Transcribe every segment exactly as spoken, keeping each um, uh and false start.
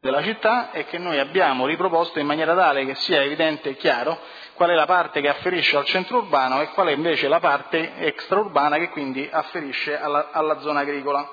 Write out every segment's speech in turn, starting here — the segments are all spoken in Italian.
della città e che noi abbiamo riproposto in maniera tale che sia evidente e chiaro qual è la parte che afferisce al centro urbano e qual è invece la parte extraurbana che quindi afferisce alla, alla zona agricola.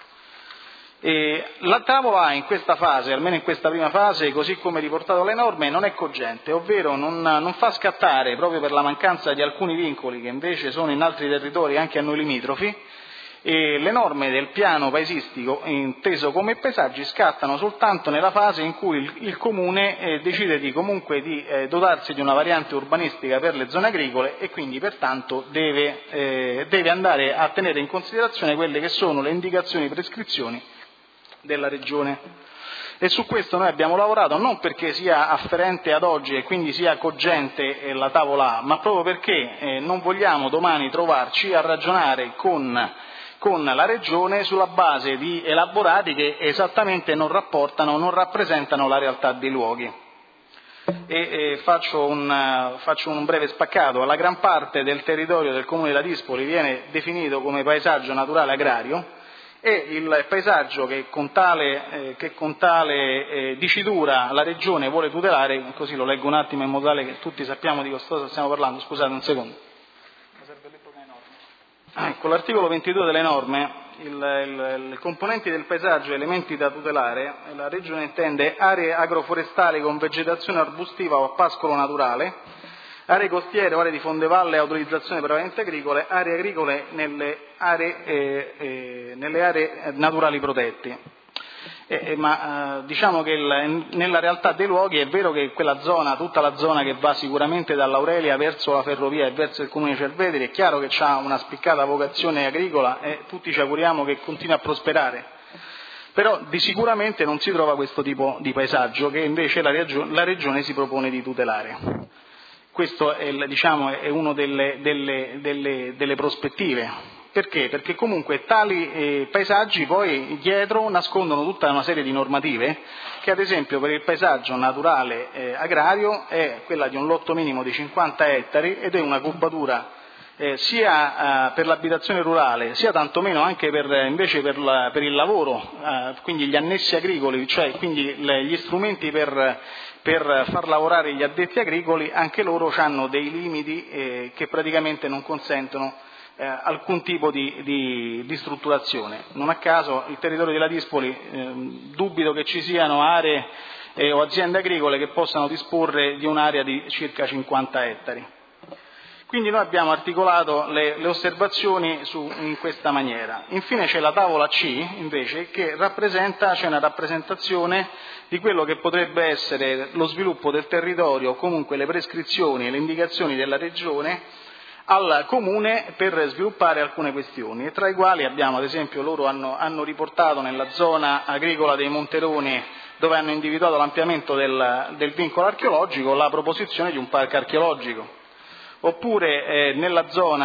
E la tavola A in questa fase, almeno in questa prima fase, così come riportato dalle norme, non è cogente, ovvero non, non fa scattare, proprio per la mancanza di alcuni vincoli che invece sono in altri territori anche a noi limitrofi, e le norme del piano paesistico inteso come paesaggi scattano soltanto nella fase in cui il, il comune eh, decide di, comunque di eh, dotarsi di una variante urbanistica per le zone agricole e quindi pertanto deve, eh, deve andare a tenere in considerazione quelle che sono le indicazioni e prescrizioni della regione. E su questo noi abbiamo lavorato non perché sia afferente ad oggi e quindi sia cogente eh, la tavola A, ma proprio perché eh, non vogliamo domani trovarci a ragionare con con la Regione sulla base di elaborati che esattamente non rapportano, non rappresentano la realtà dei luoghi. E, e faccio, un, faccio un breve spaccato. La gran parte del territorio del comune di Ladispoli viene definito come paesaggio naturale agrario e il paesaggio che con tale, eh, che con tale eh, dicitura la Regione vuole tutelare, così lo leggo un attimo in modo tale che tutti sappiamo di cosa stiamo parlando, scusate un secondo. Ecco, l'articolo ventidue delle norme, il, il, i componenti del paesaggio e elementi da tutelare, la Regione intende aree agroforestali con vegetazione arbustiva o a pascolo naturale, aree costiere o aree di fondevalle a utilizzazione prevalentemente agricole, aree agricole nelle aree, eh, eh, nelle aree naturali protette. Eh, ma eh, diciamo che il, nella realtà dei luoghi è vero che quella zona, tutta la zona che va sicuramente dall'Aurelia verso la ferrovia e verso il comune di Cerveteri, è chiaro che ha una spiccata vocazione agricola e tutti ci auguriamo che continui a prosperare. Però di sicuramente non si trova questo tipo di paesaggio che invece la, regio- la Regione si propone di tutelare. Questo è, diciamo, è una delle, delle, delle, delle prospettive. Perché? Perché comunque tali eh, paesaggi poi dietro nascondono tutta una serie di normative che ad esempio per il paesaggio naturale eh, agrario è quella di un lotto minimo di cinquanta ettari ed è una cubatura eh, sia eh, per l'abitazione rurale sia tantomeno anche per, invece per, la, per il lavoro, eh, quindi gli annessi agricoli, cioè quindi le, gli strumenti per, per far lavorare gli addetti agricoli, anche loro hanno dei limiti eh, che praticamente non consentono Eh, alcun tipo di, di, di strutturazione. Non a caso il territorio di Ladispoli eh, dubito che ci siano aree eh, o aziende agricole che possano disporre di un'area di circa cinquanta ettari. Quindi noi abbiamo articolato le, le osservazioni su, in questa maniera. Infine c'è la tavola C invece che rappresenta, c'è una rappresentazione di quello che potrebbe essere lo sviluppo del territorio, comunque le prescrizioni e le indicazioni della Regione al comune per sviluppare alcune questioni, e tra i quali abbiamo, ad esempio, loro hanno, hanno riportato nella zona agricola dei Monteroni, dove hanno individuato l'ampliamento del, del vincolo archeologico, la proposizione di un parco archeologico. Oppure eh, nella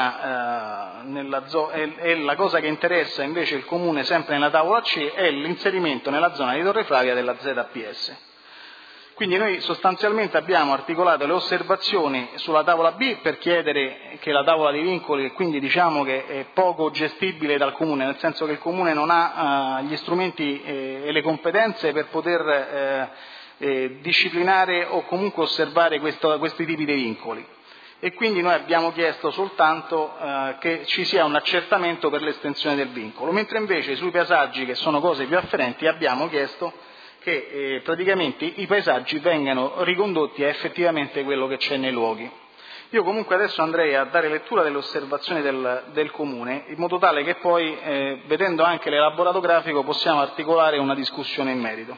zona, eh, nella zo- e, e la cosa che interessa invece il comune sempre nella tavola C è l'inserimento nella zona di Torre Flavia della Z P S. Quindi noi sostanzialmente abbiamo articolato le osservazioni sulla tavola B per chiedere che la tavola dei vincoli, e quindi diciamo che è poco gestibile dal Comune, nel senso che il Comune non ha uh, gli strumenti eh, e le competenze per poter eh, eh, disciplinare o comunque osservare questo, questi tipi di vincoli. E quindi noi abbiamo chiesto soltanto uh, che ci sia un accertamento per l'estensione del vincolo, mentre invece sui paesaggi, che sono cose più afferenti, abbiamo chiesto che eh, praticamente i paesaggi vengano ricondotti a effettivamente quello che c'è nei luoghi. Io comunque adesso andrei a dare lettura delle osservazioni del, del Comune, in modo tale che poi, eh, vedendo anche l'elaborato grafico, possiamo articolare una discussione in merito.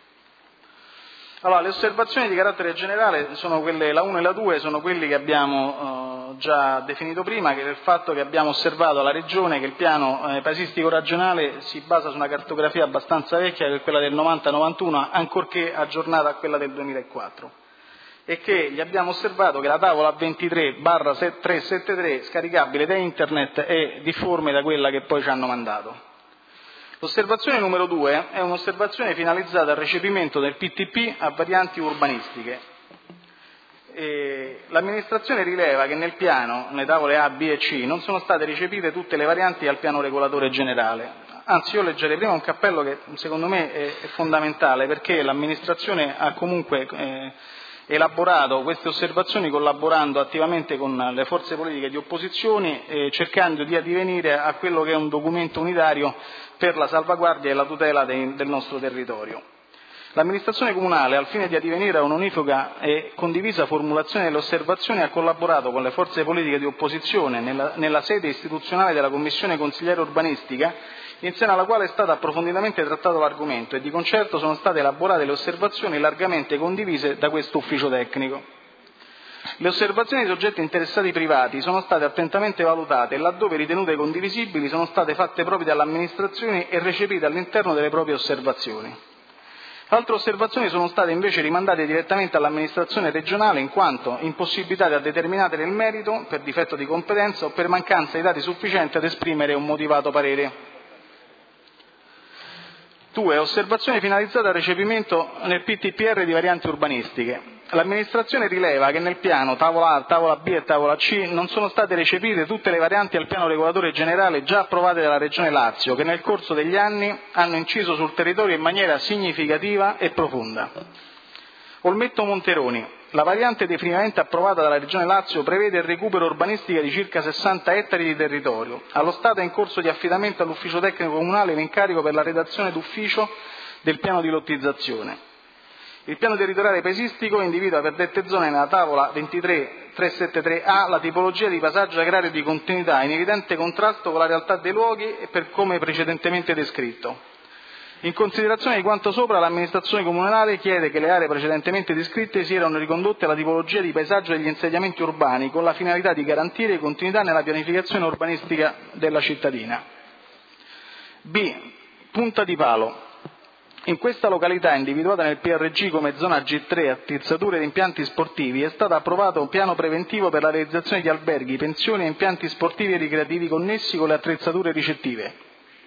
Allora, le osservazioni di carattere generale sono quelle, la uno e la due, sono quelli che abbiamo eh, già definito prima, che è il fatto che abbiamo osservato alla Regione che il piano eh, paesistico regionale si basa su una cartografia abbastanza vecchia, che è quella del novanta novantuno, ancorché aggiornata a quella del duemilaquattro, e che gli abbiamo osservato che la tavola ventitré barra trecentosettantatré scaricabile da internet è difforme da quella che poi ci hanno mandato. L'osservazione numero due è un'osservazione finalizzata al recepimento del P T P a varianti urbanistiche. E l'amministrazione rileva che nel piano, nelle tavole A, B e C, non sono state recepite tutte le varianti al piano regolatore generale. Anzi, io leggerei prima un cappello che secondo me è, è fondamentale, perché l'amministrazione ha comunque eh, elaborato queste osservazioni collaborando attivamente con le forze politiche di opposizione, eh, cercando di addivenire a quello che è un documento unitario per la salvaguardia e la tutela dei, del nostro territorio. L'amministrazione comunale, al fine di addivenire a un'univoca e condivisa formulazione delle osservazioni, ha collaborato con le forze politiche di opposizione nella, nella sede istituzionale della Commissione Consigliare Urbanistica, in seno alla quale è stato approfonditamente trattato l'argomento e di concerto sono state elaborate le osservazioni largamente condivise da questo ufficio tecnico. Le osservazioni dei soggetti interessati privati sono state attentamente valutate e laddove ritenute condivisibili sono state fatte proprie dall'amministrazione e recepite all'interno delle proprie osservazioni. Altre osservazioni sono state invece rimandate direttamente all'amministrazione regionale in quanto impossibilitate a determinate nel merito per difetto di competenza o per mancanza di dati sufficienti ad esprimere un motivato parere. due. Osservazioni finalizzate al recepimento nel P T P R di varianti urbanistiche. L'amministrazione rileva che nel piano tavola A, tavola B e tavola C non sono state recepite tutte le varianti al piano regolatore generale già approvate dalla Regione Lazio, che nel corso degli anni hanno inciso sul territorio in maniera significativa e profonda. Olmetto Monteroni. La variante definitivamente approvata dalla Regione Lazio prevede il recupero urbanistico di circa sessanta ettari di territorio. Allo Stato è in corso di affidamento all'ufficio tecnico comunale l'incarico per la redazione d'ufficio del piano di lottizzazione. Il piano territoriale paesistico individua per dette zone nella tavola ventitré trecentosettantatré A la tipologia di passaggio agrario di continuità in evidente contrasto con la realtà dei luoghi e per come precedentemente descritto. In considerazione di quanto sopra, l'amministrazione comunale chiede che le aree precedentemente descritte siano ricondotte alla tipologia di paesaggio degli insediamenti urbani, con la finalità di garantire continuità nella pianificazione urbanistica della cittadina. B. Punta di Palo. In questa località, individuata nel P R G come zona G tre, attrezzature ed impianti sportivi, è stato approvato un piano preventivo per la realizzazione di alberghi, pensioni e impianti sportivi e ricreativi connessi con le attrezzature ricettive.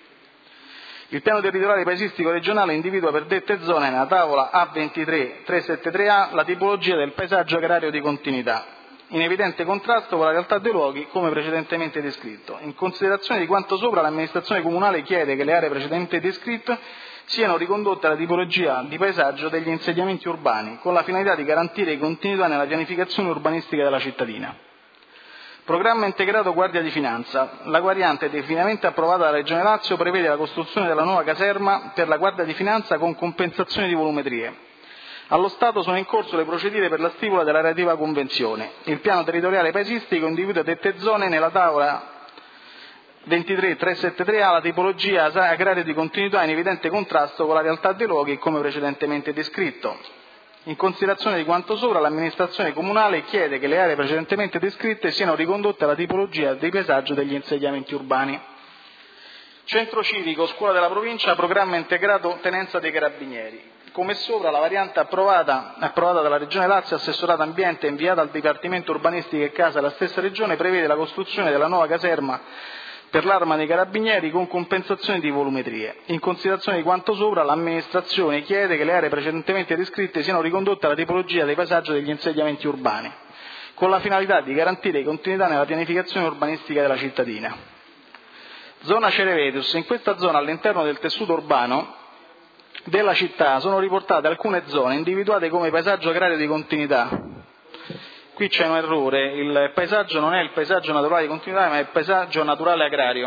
Il piano territoriale paesistico regionale individua per dette zone nella tavola A ventitré trecentosettantatré A la tipologia del paesaggio agrario di continuità, in evidente contrasto con la realtà dei luoghi come precedentemente descritto. In considerazione di quanto sopra, l'amministrazione comunale chiede che le aree precedentemente descritte siano ricondotte alla tipologia di paesaggio degli insediamenti urbani, con la finalità di garantire continuità nella pianificazione urbanistica della cittadina. Programma integrato Guardia di Finanza. La variante definitivamente approvata dalla Regione Lazio prevede la costruzione della nuova caserma per la Guardia di Finanza con compensazione di volumetrie. Allo Stato sono in corso le procedure per la stipula della relativa convenzione. Il piano territoriale paesistico individua dette zone nella tavola ventitré trecentosettantatré A la tipologia agraria di continuità in evidente contrasto con la realtà dei luoghi come precedentemente descritto. In considerazione di quanto sopra, l'amministrazione comunale chiede che le aree precedentemente descritte siano ricondotte alla tipologia di paesaggio degli insediamenti urbani. Centro civico, scuola della provincia, programma integrato tenenza dei carabinieri. Come sopra, la variante approvata, approvata dalla Regione Lazio, assessorata ambiente e inviata al Dipartimento Urbanistica e Casa della stessa Regione, prevede la costruzione della nuova caserma per l'Arma dei Carabinieri con compensazione di volumetrie. In considerazione di quanto sopra, l'amministrazione chiede che le aree precedentemente descritte siano ricondotte alla tipologia dei paesaggi degli insediamenti urbani, con la finalità di garantire continuità nella pianificazione urbanistica della cittadina. Zona Cerevetus. In questa zona, all'interno del tessuto urbano della città, sono riportate alcune zone individuate come paesaggio agrario di continuità. Qui c'è un errore, il paesaggio non è il paesaggio naturale di continuità, ma è il paesaggio naturale agrario,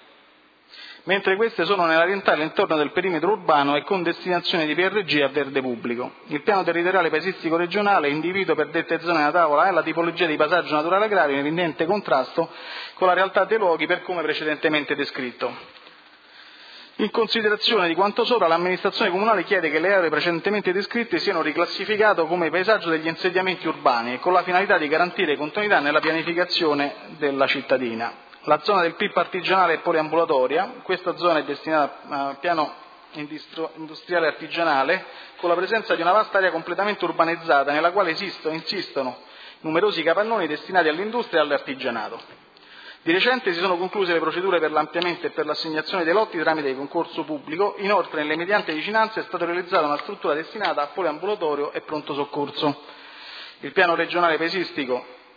mentre queste sono nella realtà all'interno del perimetro urbano e con destinazione di P R G a verde pubblico. Il piano territoriale paesistico regionale individua per dette zone nella tavola A la tipologia di paesaggio naturale agrario in evidente contrasto con la realtà dei luoghi per come precedentemente descritto. In considerazione di quanto sopra, l'amministrazione comunale chiede che le aree precedentemente descritte siano riclassificate come paesaggio degli insediamenti urbani, con la finalità di garantire continuità nella pianificazione della cittadina. La zona del P I P artigianale e poliambulatoria. Questa zona è destinata a piano industriale artigianale, con la presenza di una vasta area completamente urbanizzata, nella quale esistono, insistono numerosi capannoni destinati all'industria e all'artigianato. Di recente si sono concluse le procedure per l'ampliamento e per l'assegnazione dei lotti tramite il concorso pubblico. Inoltre, nelle immediate vicinanze è stata realizzata una struttura destinata a poliambulatorio e pronto soccorso. Il piano regionale paesistico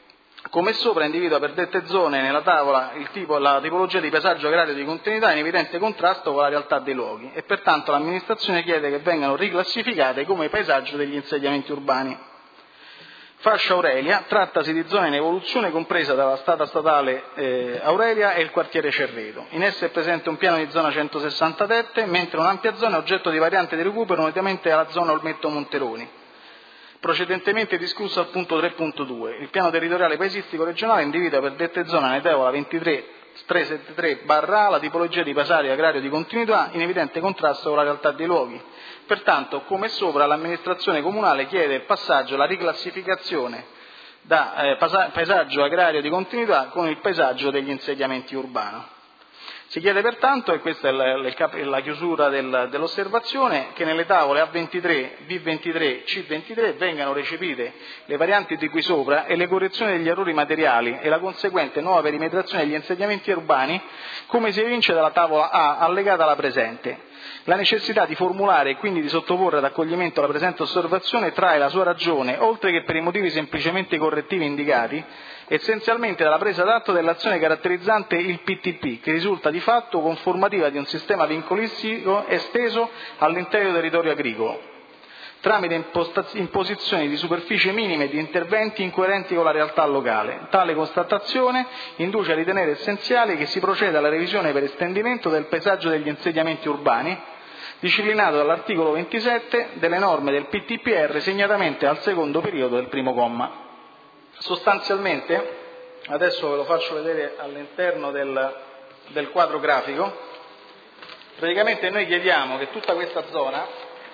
Come sopra individua per dette zone nella tavola il tipo, la tipologia di paesaggio agrario di continuità in evidente contrasto con la realtà dei luoghi e pertanto l'amministrazione chiede che vengano riclassificate come paesaggio degli insediamenti urbani. Fascia Aurelia, trattasi di zona in evoluzione compresa dalla strada statale eh, Aurelia e il quartiere Cerreto. In essa è presente un piano di zona centosessantasette, mentre un'ampia zona è oggetto di variante di recupero unitamente alla zona Olmetto Monteroni, precedentemente discusso al punto tre punto due. Il piano territoriale paesistico regionale individua per dette zone nella tavola ventitré trecentosettantatré barra A la tipologia di paesaggio agrario di continuità in evidente contrasto con la realtà dei luoghi. Pertanto, come sopra, l'amministrazione comunale chiede il passaggio, la riclassificazione da eh, paesaggio agrario di continuità con il paesaggio degli insediamenti urbani. Si chiede pertanto, e questa è la, la chiusura del, dell'osservazione, che nelle tavole A ventitré, B ventitré, C ventitré vengano recepite le varianti di qui sopra e le correzioni degli errori materiali e la conseguente nuova perimetrazione degli insediamenti urbani, come si evince dalla tavola A allegata alla presente. La necessità di formulare e quindi di sottoporre ad accoglimento la presente osservazione trae la sua ragione, oltre che per i motivi semplicemente correttivi indicati, essenzialmente dalla presa d'atto dell'azione caratterizzante il P T P, che risulta di fatto conformativa di un sistema vincolistico esteso all'intero territorio agricolo, tramite imposizioni di superficie minime di interventi incoerenti con la realtà locale. Tale constatazione induce a ritenere essenziale che si proceda alla revisione per estendimento del paesaggio degli insediamenti urbani, disciplinato dall'articolo ventisette delle norme del P T P R, segnatamente al secondo periodo del primo comma. Sostanzialmente, adesso ve lo faccio vedere all'interno del, del quadro grafico, praticamente noi chiediamo che tutta questa zona,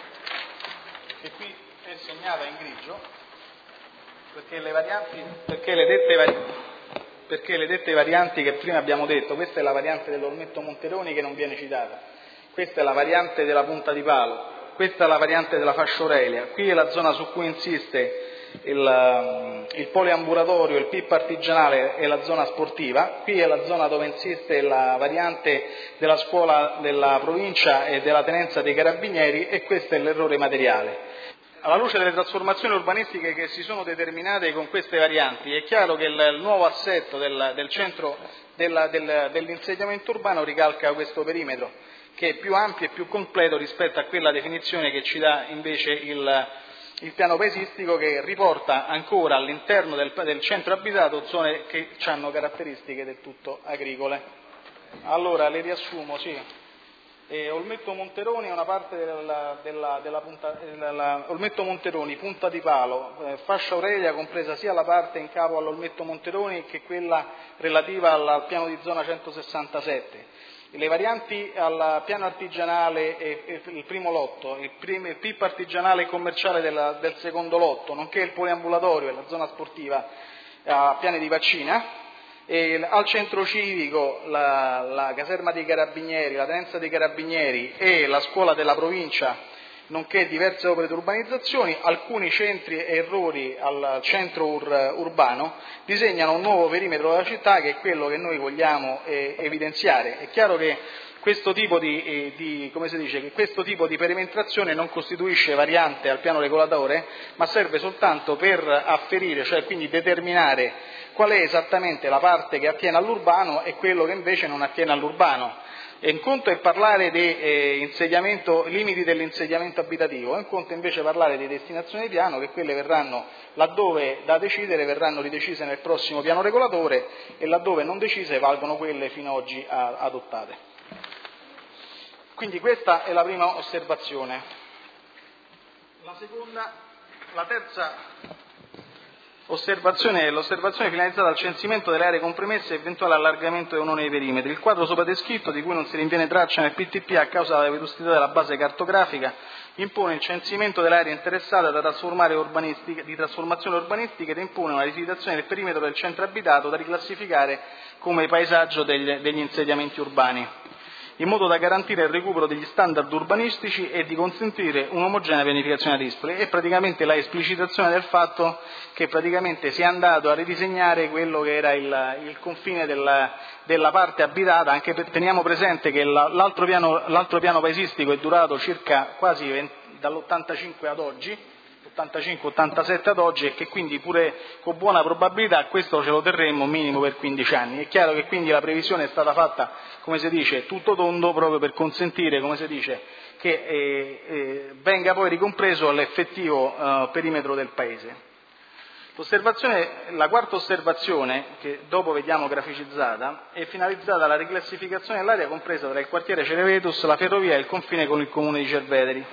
che qui è segnata in grigio, perché le, varianti, perché le, dette, vari, perché le dette varianti che prima abbiamo detto, questa è la variante dell'Olmetto Monteroni che non viene citata, questa è la variante della Punta di Palo, questa è la variante della Fascia Aurelia, qui è la zona su cui insiste il, il poliambulatorio, il P I P artigianale e la zona sportiva, qui è la zona dove insiste la variante della scuola della provincia e della tenenza dei carabinieri e questo è l'errore materiale. Alla luce delle trasformazioni urbanistiche che si sono determinate con queste varianti, è chiaro che il, il nuovo assetto del, del centro della, del, dell'insediamento urbano ricalca questo perimetro, che è più ampio e più completo rispetto a quella definizione che ci dà invece il, il piano paesistico, che riporta ancora all'interno del, del centro abitato zone che hanno caratteristiche del tutto agricole. Allora, le riassumo, sì. E Olmetto Monteroni è una parte della, della, della punta, della, Olmetto Monteroni, Punta di Palo, eh, Fascia Aurelia, compresa sia la parte in capo all'Olmetto Monteroni che quella relativa al, al piano di zona centosessantasette. Le varianti al piano artigianale e, e il primo lotto, il, prim, il P I P artigianale e commerciale della, del secondo lotto, nonché il poliambulatorio e la zona sportiva a piani di Vaccina. E al centro civico la, la caserma dei carabinieri, la tenenza dei carabinieri e la scuola della provincia, nonché diverse opere di urbanizzazione, alcuni centri e errori al centro ur, urbano disegnano un nuovo perimetro della città che è quello che noi vogliamo eh, evidenziare. È chiaro che questo tipo di, eh, di, come si dice, che questo tipo di perimetrazione non costituisce variante al piano regolatore, ma serve soltanto per afferire, cioè quindi determinare qual è esattamente la parte che attiene all'urbano e quello che invece non attiene all'urbano. E un conto è parlare di eh, insediamento, limiti dell'insediamento abitativo, e un conto invece parlare di destinazione di piano, che quelle verranno, laddove da decidere, verranno ridecise nel prossimo piano regolatore e laddove non decise valgono quelle fino ad oggi a, adottate. Quindi questa è la prima osservazione. La seconda, la terza osservazione è l'osservazione finalizzata al censimento delle aree compromesse e eventuale allargamento o non dei perimetri. Il quadro sopra descritto, di cui non si rinviene traccia nel P T P a causa della vetustà della base cartografica, impone il censimento delle aree interessate da trasformare urbanistiche, di trasformazione urbanistica ed impone una rivisitazione del perimetro del centro abitato da riclassificare come paesaggio degli, degli insediamenti urbani, in modo da garantire il recupero degli standard urbanistici e di consentire un'omogenea pianificazione dispari. E praticamente la esplicitazione del fatto che praticamente si è andato a ridisegnare quello che era il, il confine della, della parte abitata, anche per, teniamo presente che l'altro piano, l'altro piano paesistico è durato circa quasi venti, dall'ottantacinque ad oggi, ottantacinque ottantasette ad oggi, e che quindi pure con buona probabilità questo ce lo terremo minimo per quindici anni. È chiaro che quindi la previsione è stata fatta, come si dice, tutto tondo, proprio per consentire, come si dice, che eh, eh, venga poi ricompreso l'effettivo eh, perimetro del Paese. L'osservazione, la quarta osservazione, che dopo vediamo graficizzata, è finalizzata alla riclassificazione dell'area compresa tra il quartiere Cerevetus, la ferrovia e il confine con il comune di Cerveteri.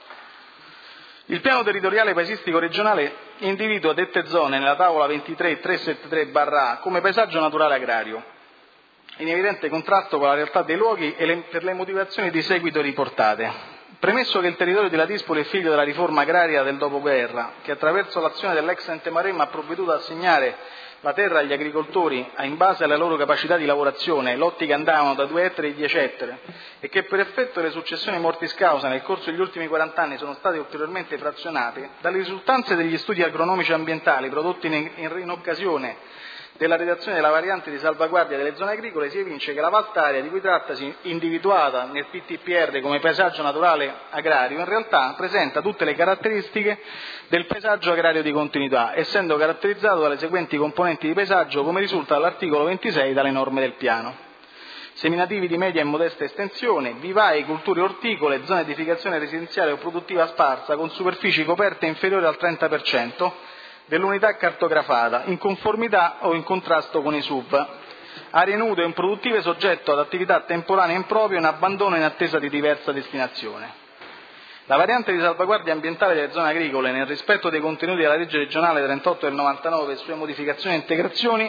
Il piano territoriale paesistico regionale individua dette zone nella tavola ventitré trecentosettantatré A come paesaggio naturale agrario, in evidente contrasto con la realtà dei luoghi e le, per le motivazioni di seguito riportate. Premesso che il territorio di Ladispoli è figlio della riforma agraria del dopoguerra, che attraverso l'azione dell'ex ente Maremma ha provveduto ad assegnare la terra agli agricoltori in base alle loro capacità di lavorazione, lotti che andavano da due ettari a dieci ettari, e che per effetto delle successioni mortis causa nel corso degli ultimi quaranta anni sono state ulteriormente frazionate, dalle risultanze degli studi agronomici e ambientali prodotti in, in, in occasione della redazione della variante di salvaguardia delle zone agricole, si evince che la vasta area di cui trattasi, individuata nel P T P R come paesaggio naturale agrario, in realtà presenta tutte le caratteristiche del paesaggio agrario di continuità, essendo caratterizzato dalle seguenti componenti di paesaggio, come risulta dall'articolo ventisei dalle norme del piano: seminativi di media e modesta estensione, vivai, culture orticole, zone di edificazione residenziale o produttiva sparsa, con superfici coperte inferiori al trenta per cento dell'unità cartografata, in conformità o in contrasto con i S U V, aree nude e improduttive soggetto ad attività temporanee improprie o in abbandono in attesa di diversa destinazione. La variante di salvaguardia ambientale delle zone agricole, nel rispetto dei contenuti della legge regionale trentotto del novantanove e sue modificazioni e integrazioni,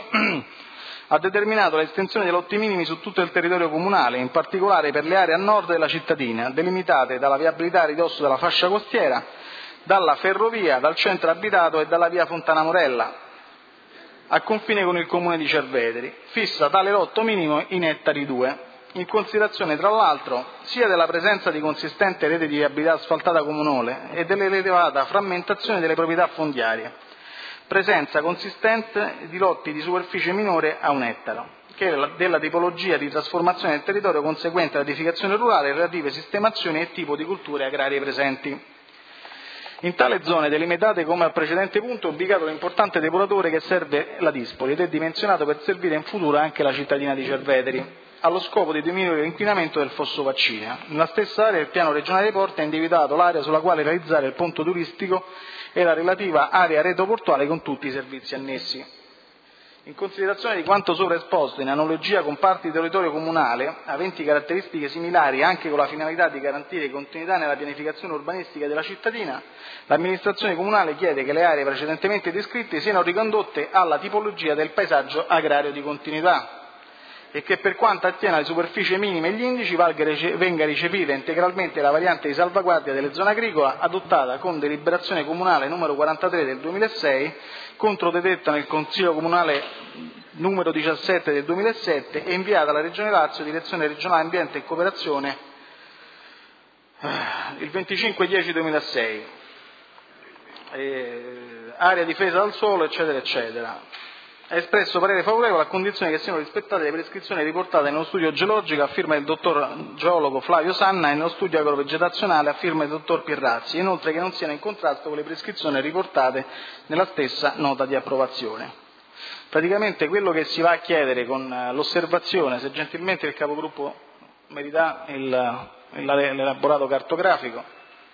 ha determinato l'estensione dei lotti minimi su tutto il territorio comunale, in particolare per le aree a nord della cittadina, delimitate dalla viabilità a ridosso della fascia costiera, dalla ferrovia, dal centro abitato e dalla via Fontana Morella, a confine con il comune di Cerveteri. Fissa tale lotto minimo in ettari due, in considerazione tra l'altro sia della presenza di consistente rete di viabilità asfaltata comunale e dell'elevata frammentazione delle proprietà fondiarie, presenza consistente di lotti di superficie minore a un ettaro, che è della tipologia di trasformazione del territorio conseguente all'edificazione rurale, relative sistemazioni e tipo di culture agrarie presenti. In tale zone, delimitate come al precedente punto, è ubicato l'importante depuratore che serve Ladispoli ed è dimensionato per servire in futuro anche la cittadina di Cerveteri, allo scopo di diminuire l'inquinamento del fosso Vaccina. Nella stessa area il piano regionale dei porti ha individuato l'area sulla quale realizzare il ponte turistico e la relativa area aeroportuale con tutti i servizi annessi. In considerazione di quanto sopra esposto, in analogia con parti di territorio comunale, aventi caratteristiche similari anche con la finalità di garantire continuità nella pianificazione urbanistica della cittadina, l'amministrazione comunale chiede che le aree precedentemente descritte siano ricondotte alla tipologia del paesaggio agrario di continuità e che per quanto attiene alle superfici minime e gli indici venga ricepita integralmente la variante di salvaguardia delle zone agricole adottata con deliberazione comunale numero quarantatré del duemilasei, controdetetta nel Consiglio Comunale numero diciassette del duemilasette e inviata alla Regione Lazio, Direzione Regionale Ambiente e Cooperazione, il venticinque dieci duemilasei, eh, area difesa dal suolo, eccetera, eccetera. Ha espresso parere favorevole a condizione che siano rispettate le prescrizioni riportate nello studio geologico a firma del dottor geologo Flavio Sanna e nello studio agrovegetazionale a firma del dottor Pirrazzi, inoltre che non siano in contrasto con le prescrizioni riportate nella stessa nota di approvazione. Praticamente quello che si va a chiedere con l'osservazione, se gentilmente il capogruppo merita il, l'elaborato cartografico,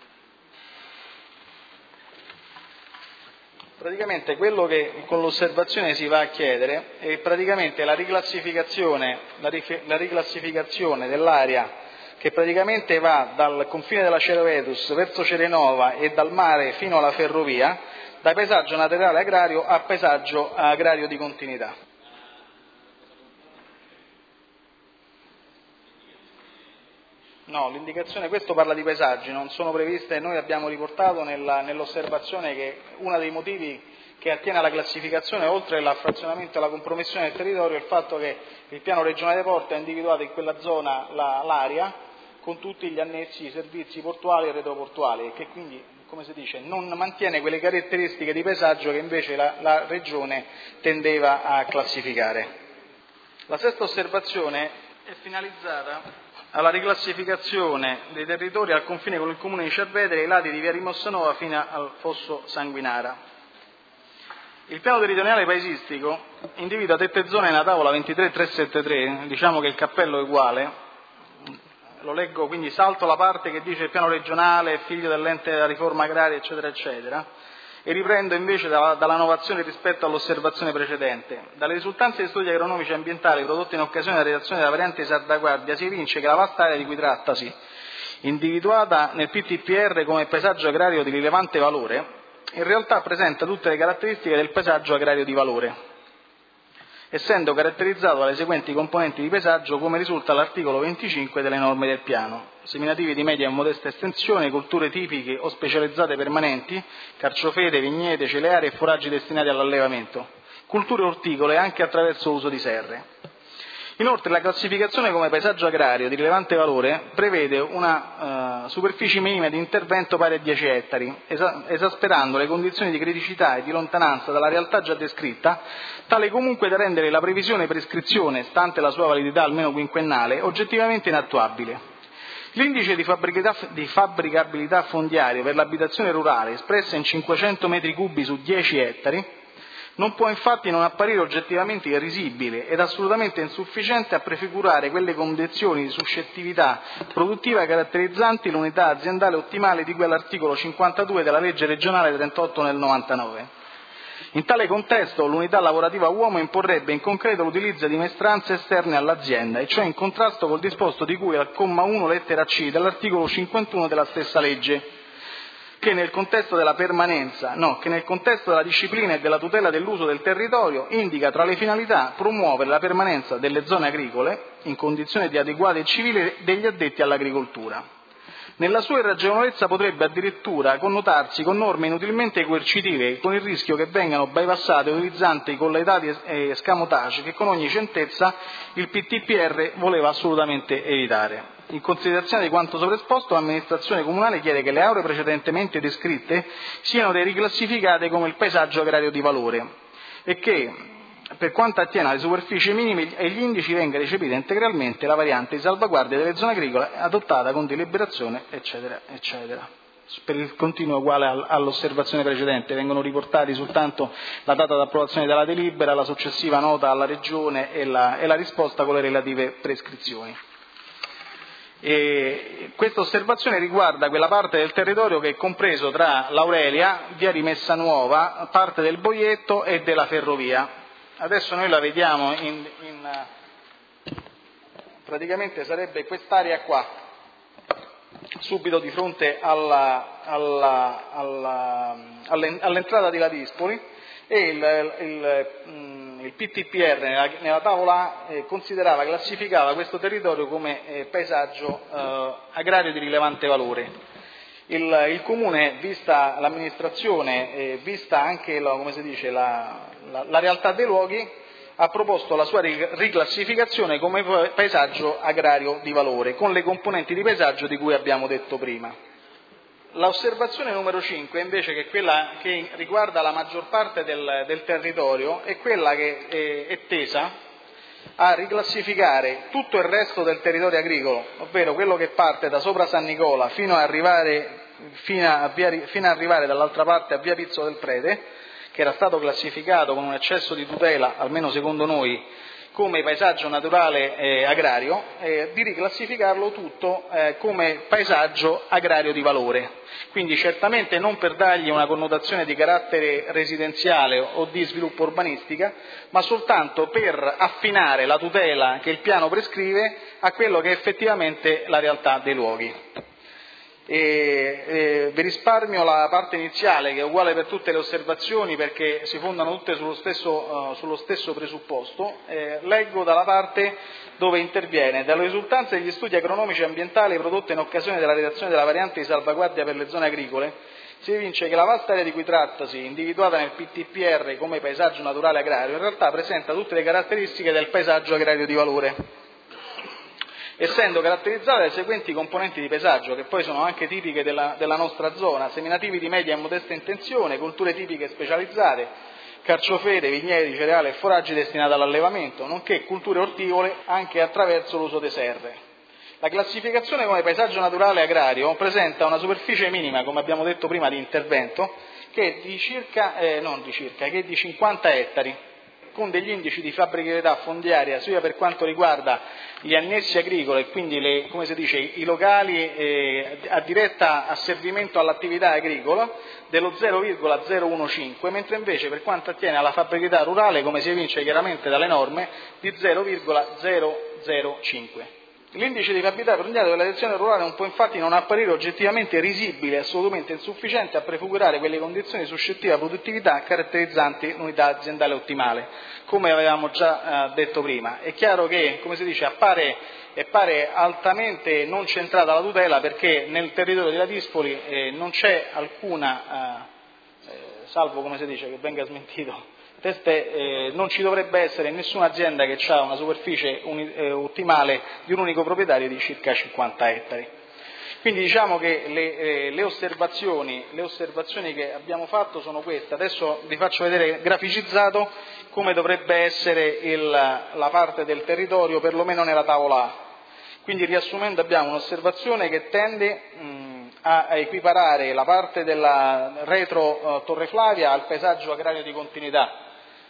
praticamente quello che con l'osservazione si va a chiedere è praticamente la riclassificazione, la, rif- la riclassificazione dell'area che praticamente va dal confine della Cerevetus verso Cerenova e dal mare fino alla ferrovia, da paesaggio naturale agrario a paesaggio agrario di continuità. No, l'indicazione, questo parla di paesaggi, non sono previste, noi abbiamo riportato nella, nell'osservazione che uno dei motivi che attiene alla classificazione, oltre all'affrazionamento e alla compromissione del territorio, è il fatto che il piano regionale dei porti ha individuato in quella zona la, l'area con tutti gli annessi servizi portuali e retroportuali e che quindi, come si dice, non mantiene quelle caratteristiche di paesaggio che invece la, la regione tendeva a classificare. La sesta osservazione è finalizzata alla riclassificazione dei territori al confine con il comune di Cerveteri ai lati di via Rimossanova fino al fosso Sanguinara. Il piano territoriale paesistico individua dette zone nella tavola ventitré trecentosettantatré, diciamo che il cappello è uguale, lo leggo, quindi salto la parte che dice il piano regionale, figlio dell'ente della riforma agraria, eccetera, eccetera, e riprendo invece dalla, dalla novazione rispetto all'osservazione precedente. Dalle risultanze di studi agronomici e ambientali prodotti in occasione della redazione della variante di salvaguardia si evince che la vasta area di cui trattasi, individuata nel P T P R come paesaggio agrario di rilevante valore, in realtà presenta tutte le caratteristiche del paesaggio agrario di valore, essendo caratterizzato dalle seguenti componenti di paesaggio come risulta all'articolo venticinque delle norme del piano: seminativi di media e modesta estensione, culture tipiche o specializzate permanenti, carciofere, vignete, celeari e foraggi destinati all'allevamento, culture orticole anche attraverso l'uso di serre. Inoltre la classificazione come paesaggio agrario di rilevante valore prevede una uh, superficie minima di intervento pari a dieci ettari, esa- esasperando le condizioni di criticità e di lontananza dalla realtà già descritta, tale comunque da rendere la previsione prescrizione, stante la sua validità almeno quinquennale, oggettivamente inattuabile. L'indice di fabbricabilità, di fabbricabilità fondiario per l'abitazione rurale, espressa in cinquecento metri cubi su dieci ettari, non può infatti non apparire oggettivamente irrisibile ed assolutamente insufficiente a prefigurare quelle condizioni di suscettibilità produttiva caratterizzanti l'unità aziendale ottimale di cui all'articolo cinquantadue della legge regionale trentotto nel novantanove. In tale contesto l'unità lavorativa uomo imporrebbe in concreto l'utilizzo di maestranze esterne all'azienda, e cioè in contrasto col disposto di cui al comma uno lettera C dell'articolo cinquantuno della stessa legge, che nel contesto della permanenza, no, che nel contesto della disciplina e della tutela dell'uso del territorio indica tra le finalità promuovere la permanenza delle zone agricole in condizioni di adeguata e civile degli addetti all'agricoltura. Nella sua irragionevolezza potrebbe addirittura connotarsi con norme inutilmente coercitive, con il rischio che vengano bypassate utilizzando i colletati escamotage che con ogni certezza il P T P R voleva assolutamente evitare. In considerazione di quanto sovraesposto, l'amministrazione comunale chiede che le aree precedentemente descritte siano riclassificate come il paesaggio agrario di valore e che, per quanto attiene alle superfici minime e gli indici, venga recepita integralmente la variante di salvaguardia delle zone agricole adottata con deliberazione, eccetera, eccetera. Per il continuo uguale all'osservazione precedente, vengono riportati soltanto la data d'approvazione della delibera, la successiva nota alla Regione e la, e la risposta con le relative prescrizioni. E questa osservazione riguarda quella parte del territorio che è compreso tra l'Aurelia, via Rimessa Nuova, parte del Boietto e della ferrovia. Adesso noi la vediamo in, in praticamente sarebbe quest'area qua, subito di fronte alla, alla, alla, all'entrata di Ladispoli, e il, il, il P T P R nella, nella tavola A eh, considerava, classificava questo territorio come eh, paesaggio eh, agrario di rilevante valore. Il, il Comune, vista l'amministrazione, eh, vista anche la, come si dice, la, la, la realtà dei luoghi, ha proposto la sua riclassificazione come paesaggio agrario di valore, con le componenti di paesaggio di cui abbiamo detto prima. L'osservazione numero cinque, invece, che è quella che riguarda la maggior parte del, del territorio, è quella che è, è tesa a riclassificare tutto il resto del territorio agricolo, ovvero quello che parte da sopra San Nicola fino a arrivare, fino a via, fino a arrivare dall'altra parte a via Pizzo del Prete, che era stato classificato con un eccesso di tutela, almeno secondo noi, come paesaggio naturale eh, agrario, eh, di riclassificarlo tutto eh, come paesaggio agrario di valore. Quindi certamente non per dargli una connotazione di carattere residenziale o di sviluppo urbanistica, ma soltanto per affinare la tutela che il piano prescrive a quello che è effettivamente la realtà dei luoghi. E, e, vi risparmio la parte iniziale, che è uguale per tutte le osservazioni perché si fondano tutte sullo stesso, uh, sullo stesso presupposto. Eh, leggo dalla parte dove interviene: dalle risultanze degli studi agronomici e ambientali prodotte in occasione della redazione della variante di salvaguardia per le zone agricole si evince che la vasta area di cui trattasi, individuata nel P T P R come paesaggio naturale agrario, in realtà presenta tutte le caratteristiche del paesaggio agrario di valore, essendo caratterizzata dalle seguenti componenti di paesaggio, che poi sono anche tipiche della, della nostra zona: seminativi di media e modesta intenzione, culture tipiche specializzate, carciofere, vigneti, cereali e foraggi destinati all'allevamento, nonché culture orticole anche attraverso l'uso di serre. La classificazione come paesaggio naturale agrario presenta una superficie minima, come abbiamo detto prima, di intervento, che è di circa, eh, non di circa, che è di cinquanta ettari, con degli indici di fabbricabilità fondiaria sia per quanto riguarda gli annessi agricoli, e quindi le, come si dice, i locali eh, a diretta asservimento all'attività agricola, dello zero virgola zero quindici, mentre invece per quanto attiene alla fabbricabilità rurale, come si evince chiaramente dalle norme, di zero virgola zero zero cinque. L'indice di fabbricabilità fondiaria della sezione rurale non può infatti non apparire oggettivamente risibile e assolutamente insufficiente a prefigurare quelle condizioni suscettive a produttività caratterizzanti l'unità aziendale ottimale, come avevamo già eh, detto prima. È chiaro che, come si dice, appare, appare altamente non centrata la tutela, perché nel territorio di Ladispoli eh, non c'è alcuna, eh, eh, salvo, come si dice, che venga smentito, Teste, eh, non ci dovrebbe essere nessuna azienda che ha una superficie uni, eh, ottimale di un unico proprietario di circa cinquanta ettari. Quindi diciamo che le, eh, le, osservazioni, le osservazioni che abbiamo fatto sono queste. Adesso vi faccio vedere graficizzato come dovrebbe essere il, la parte del territorio, perlomeno nella tavola A. Quindi riassumendo, abbiamo un'osservazione che tende mh, a equiparare la parte della retro uh, Torre Flavia al paesaggio agrario di continuità,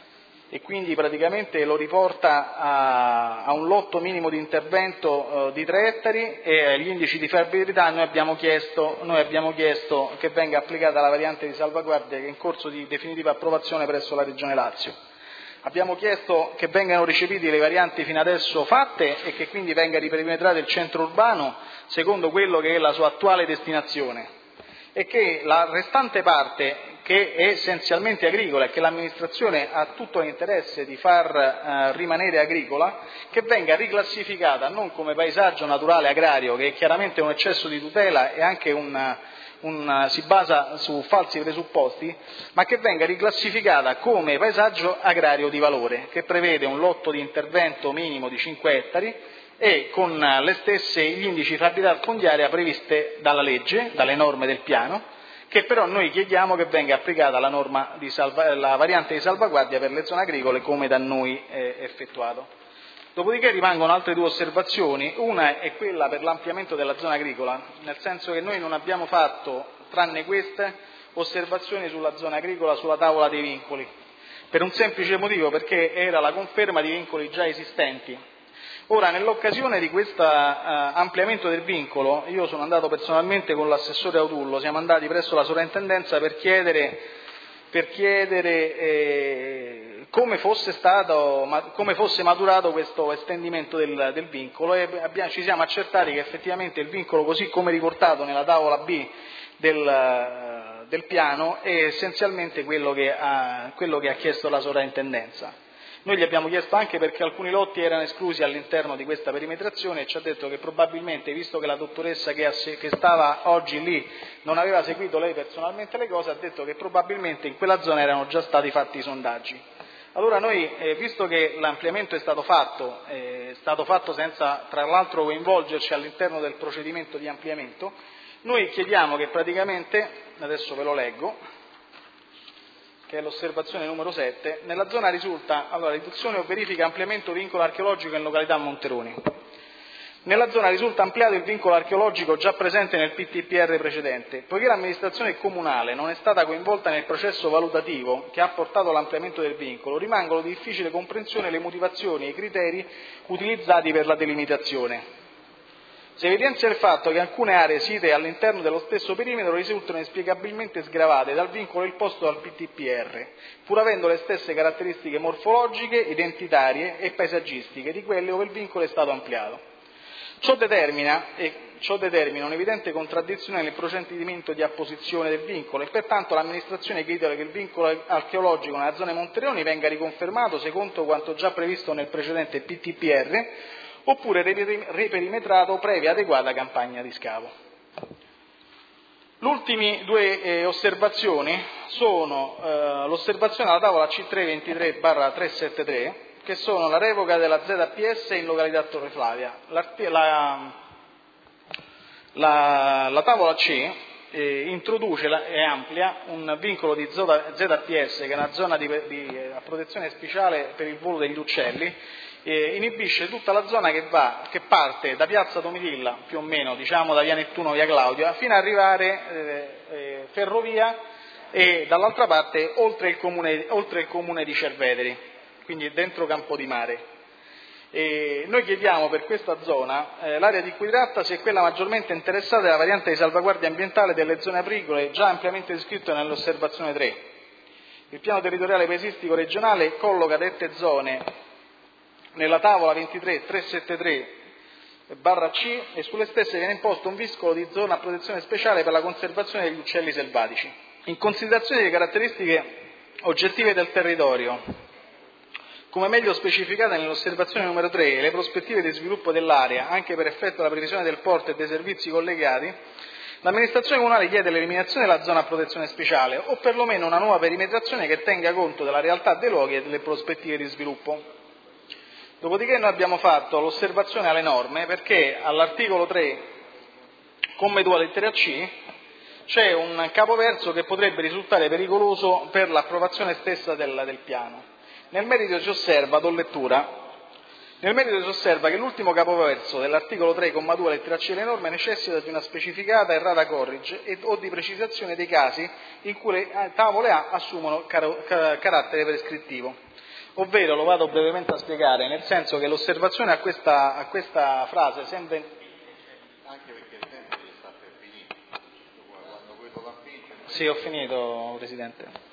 e quindi praticamente lo riporta a, a un lotto minimo di intervento eh, di tre ettari, e agli indici di fabbricabilità noi abbiamo, chiesto, noi abbiamo chiesto che venga applicata la variante di salvaguardia che è in corso di definitiva approvazione presso la Regione Lazio. Abbiamo chiesto che vengano recepiti le varianti fino adesso fatte e che quindi venga riperimetrato il centro urbano secondo quello che è la sua attuale destinazione, e che la restante parte, che è essenzialmente agricola e che l'amministrazione ha tutto l'interesse di far eh, rimanere agricola, che venga riclassificata non come paesaggio naturale agrario, che è chiaramente un eccesso di tutela e anche un, un, si basa su falsi presupposti, ma che venga riclassificata come paesaggio agrario di valore, che prevede un lotto di intervento minimo di cinque ettari e con le stesse gli indici di fabbricabilità fondiaria previste dalla legge, dalle norme del piano, che però noi chiediamo che venga applicata la, norma di salva, la variante di salvaguardia per le zone agricole come da noi eh, effettuato. Dopodiché rimangono altre due osservazioni. Una è quella per l'ampliamento della zona agricola, nel senso che noi non abbiamo fatto, tranne queste, osservazioni sulla zona agricola, sulla tavola dei vincoli, per un semplice motivo, perché era la conferma di vincoli già esistenti. Ora, nell'occasione di questo uh, ampliamento del vincolo, io sono andato personalmente con l'assessore Autullo, siamo andati presso la sovrintendenza per chiedere, per chiedere eh, come, fosse stato, ma, come fosse maturato questo estendimento del, del vincolo, e abbiamo, ci siamo accertati che effettivamente il vincolo, così come riportato nella tavola B del, uh, del piano, è essenzialmente quello che ha, quello che ha chiesto la sovrintendenza. Noi gli abbiamo chiesto anche perché alcuni lotti erano esclusi all'interno di questa perimetrazione, e ci ha detto che probabilmente, visto che la dottoressa che, che stava oggi lì non aveva seguito lei personalmente le cose, ha detto che probabilmente in quella zona erano già stati fatti i sondaggi. Allora noi, eh, visto che l'ampliamento è stato fatto, eh, è stato fatto senza tra l'altro coinvolgerci all'interno del procedimento di ampliamento, noi chiediamo che praticamente, adesso ve lo leggo, che è l'osservazione numero sette, nella zona risulta, allora, riduzione o verifica ampliamento vincolo archeologico in località Monteroni. Nella zona risulta ampliato il vincolo archeologico già presente nel P T P R precedente. Poiché l'amministrazione comunale non è stata coinvolta nel processo valutativo che ha portato all'ampliamento del vincolo, rimangono di difficile comprensione le motivazioni e i criteri utilizzati per la delimitazione. Si evidenzia il fatto che alcune aree site all'interno dello stesso perimetro risultano inspiegabilmente sgravate dal vincolo imposto dal P T P R, pur avendo le stesse caratteristiche morfologiche, identitarie e paesaggistiche di quelle ove il vincolo è stato ampliato. Ciò determina, e ciò determina un'evidente contraddizione nel procedimento di apposizione del vincolo, e pertanto l'amministrazione chiede che il vincolo archeologico nella zona Monteroni venga riconfermato secondo quanto già previsto nel precedente P T P R, oppure riperimetrato previa adeguata campagna di scavo. Le ultime due eh, osservazioni sono eh, l'osservazione alla tavola C tre ventitré trecentosettantatré, che sono la revoca della Z P S in località Torre Flavia. La, la, la, la tavola C eh, introduce la, e amplia un vincolo di Z P S, che è una zona di, di eh, protezione speciale per il volo degli uccelli, eh, inibisce tutta la zona che, va, che parte da Piazza Domitilla, più o meno, diciamo da via Nettuno, via Claudia, fino ad arrivare eh, eh, ferrovia e dall'altra parte oltre il comune, oltre il comune di Cerveteri, quindi dentro Campodimare. E noi chiediamo per questa zona, eh, l'area di cui trattasi è quella maggiormente interessata dalla variante di salvaguardia ambientale delle zone agricole già ampiamente descritte nell'osservazione tre. Il piano territoriale paesistico regionale colloca dette zone nella tavola ventitré trecentosettantatré barra C e sulle stesse viene imposto un vincolo di zona a protezione speciale per la conservazione degli uccelli selvatici. In considerazione delle caratteristiche oggettive del territorio, come meglio specificate nell'osservazione numero tre, e le prospettive di sviluppo dell'area, anche per effetto della previsione del porto e dei servizi collegati, l'amministrazione comunale chiede l'eliminazione della zona a protezione speciale o perlomeno una nuova perimetrazione che tenga conto della realtà dei luoghi e delle prospettive di sviluppo. Dopodiché noi abbiamo fatto l'osservazione alle norme perché all'articolo tre, comma due lettera C, c'è un capoverso che potrebbe risultare pericoloso per l'approvazione stessa del, del piano. Nel merito si osserva, do lettura, nel merito si osserva che l'ultimo capoverso dell'articolo tre, comma due lettera C delle norme necessita di una specificata errata corrige e, o di precisazione dei casi in cui le tavole A assumono car- car- carattere prescrittivo. Ovvero, lo vado brevemente a spiegare, nel senso che l'osservazione a questa, a questa frase sembra... Anche perché il tempo sta per finire, quando quello va finito... Sì, ho finito, Presidente.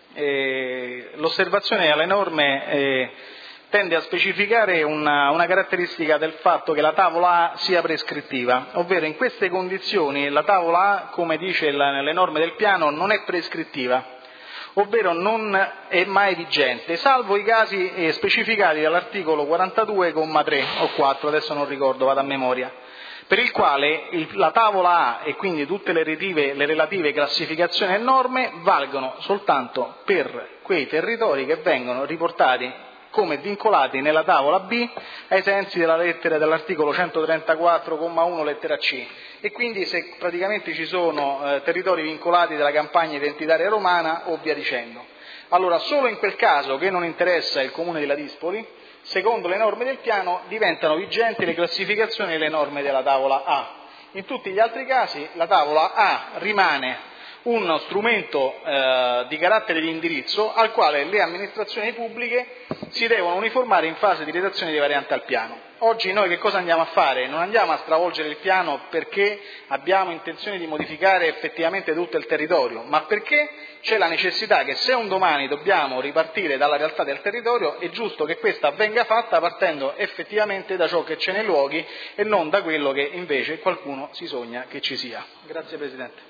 E l'osservazione alle norme eh, tende a specificare una, una caratteristica del fatto che la tavola A sia prescrittiva, ovvero in queste condizioni la tavola A, come dice la, nelle norme del piano, non è prescrittiva, ovvero non è mai vigente, salvo i casi eh, specificati dall'articolo quarantadue, comma tre o quattro, adesso non ricordo, vado a memoria, per il quale il, la tavola A e quindi tutte le relative, le relative classificazioni e norme valgono soltanto per quei territori che vengono riportati come vincolati nella tavola B ai sensi della lettera dell'articolo centotrentaquattro, comma uno lettera C, e quindi se praticamente ci sono eh, territori vincolati dalla campagna identitaria romana o via dicendo. Allora, solo in quel caso che non interessa il comune di Ladispoli, secondo le norme del piano, diventano vigenti le classificazioni e le norme della tavola A. In tutti gli altri casi la tavola A rimane uno strumento eh, di carattere di indirizzo al quale le amministrazioni pubbliche si devono uniformare in fase di redazione di variante al piano. Oggi noi che cosa andiamo a fare? Non andiamo a stravolgere il piano perché abbiamo intenzione di modificare effettivamente tutto il territorio, ma perché c'è la necessità che se un domani dobbiamo ripartire dalla realtà del territorio è giusto che questa venga fatta partendo effettivamente da ciò che c'è nei luoghi e non da quello che invece qualcuno si sogna che ci sia. Grazie Presidente.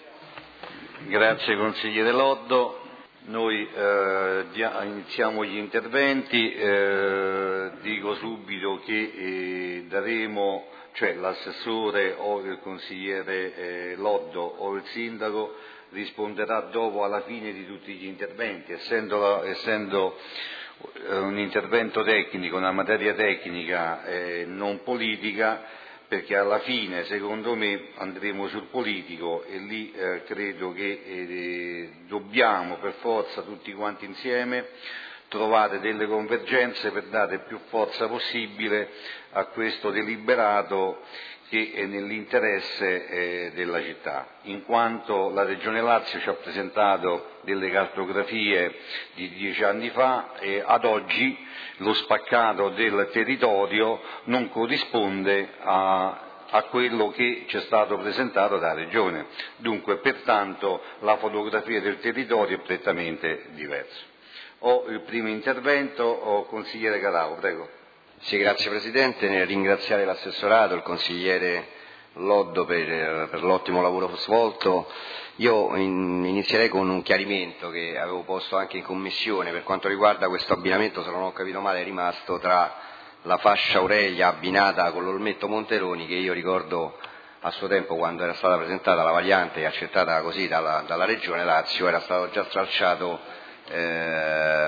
Grazie consigliere Loddo. Noi eh, dia, iniziamo gli interventi, eh, dico subito che eh, daremo, cioè l'assessore o il consigliere eh, Loddo o il sindaco risponderà dopo alla fine di tutti gli interventi, essendo, essendo eh, un intervento tecnico, una materia tecnica eh, non politica, perché alla fine, secondo me, andremo sul politico e lì eh, credo che eh, dobbiamo per forza tutti quanti insieme trovare delle convergenze per dare più forza possibile a questo deliberato che è nell'interesse eh, della città, in quanto la Regione Lazio ci ha presentato delle cartografie di dieci anni fa e ad oggi lo spaccato del territorio non corrisponde a, a quello che ci è stato presentato dalla Regione. Dunque, pertanto, la fotografia del territorio è prettamente diversa. Ho il primo intervento, ho consigliere Carao, prego. Sì, grazie Presidente. Nel ringraziare l'assessorato, il consigliere Loddo per, per l'ottimo lavoro svolto. Io in, inizierei con un chiarimento che avevo posto anche in commissione per quanto riguarda questo abbinamento, se non ho capito male, è rimasto tra la fascia Aurelia abbinata con l'Olmetto Monteroni, che io ricordo a suo tempo quando era stata presentata la variante accettata così dalla, dalla Regione Lazio, era stato già stralciato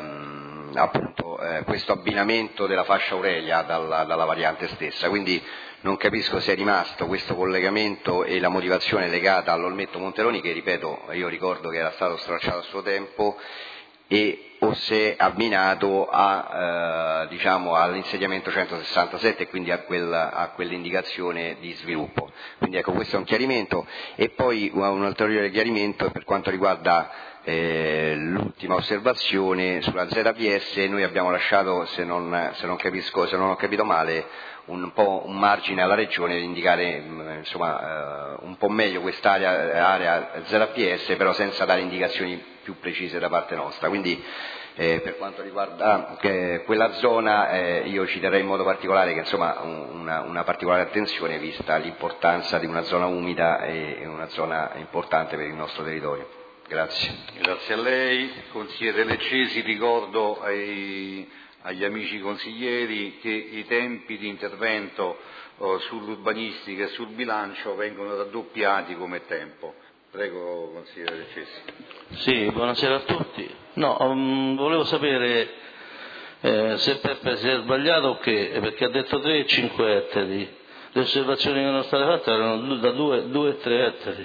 ehm, appunto eh, questo abbinamento della fascia Aurelia dalla, dalla variante stessa, quindi non capisco se è rimasto questo collegamento e la motivazione legata all'Olmetto Monteroni, che ripeto, io ricordo che era stato stralciato a suo tempo, e o se è abbinato a, eh, diciamo, all'insediamento centosessantasette e quindi a, quel, a quell'indicazione di sviluppo. Quindi ecco, questo è un chiarimento. E poi un ulteriore chiarimento per quanto riguarda eh, l'ultima osservazione sulla Z P S. Noi abbiamo lasciato, se non, se non capisco, se non ho capito male, un po' un margine alla Regione di indicare insomma, eh, un po' meglio quest'area area Z P S, però senza dare indicazioni più precise da parte nostra. Quindi eh, per quanto riguarda eh, quella zona eh, io ci terrei in modo particolare che insomma una, una particolare attenzione vista l'importanza di una zona umida e una zona importante per il nostro territorio. Grazie. Grazie a lei. Consigliere Leccesi, ricordo ai, agli amici consiglieri che i tempi di intervento oh, sull'urbanistica e sul bilancio vengono raddoppiati come tempo. Prego, consigliere Leccesi. Sì, buonasera a tutti. No, um, volevo sapere eh, se Peppe si è sbagliato o che, perché ha detto tre e cinque ettari. Le osservazioni che erano state fatte erano da due e tre ettari.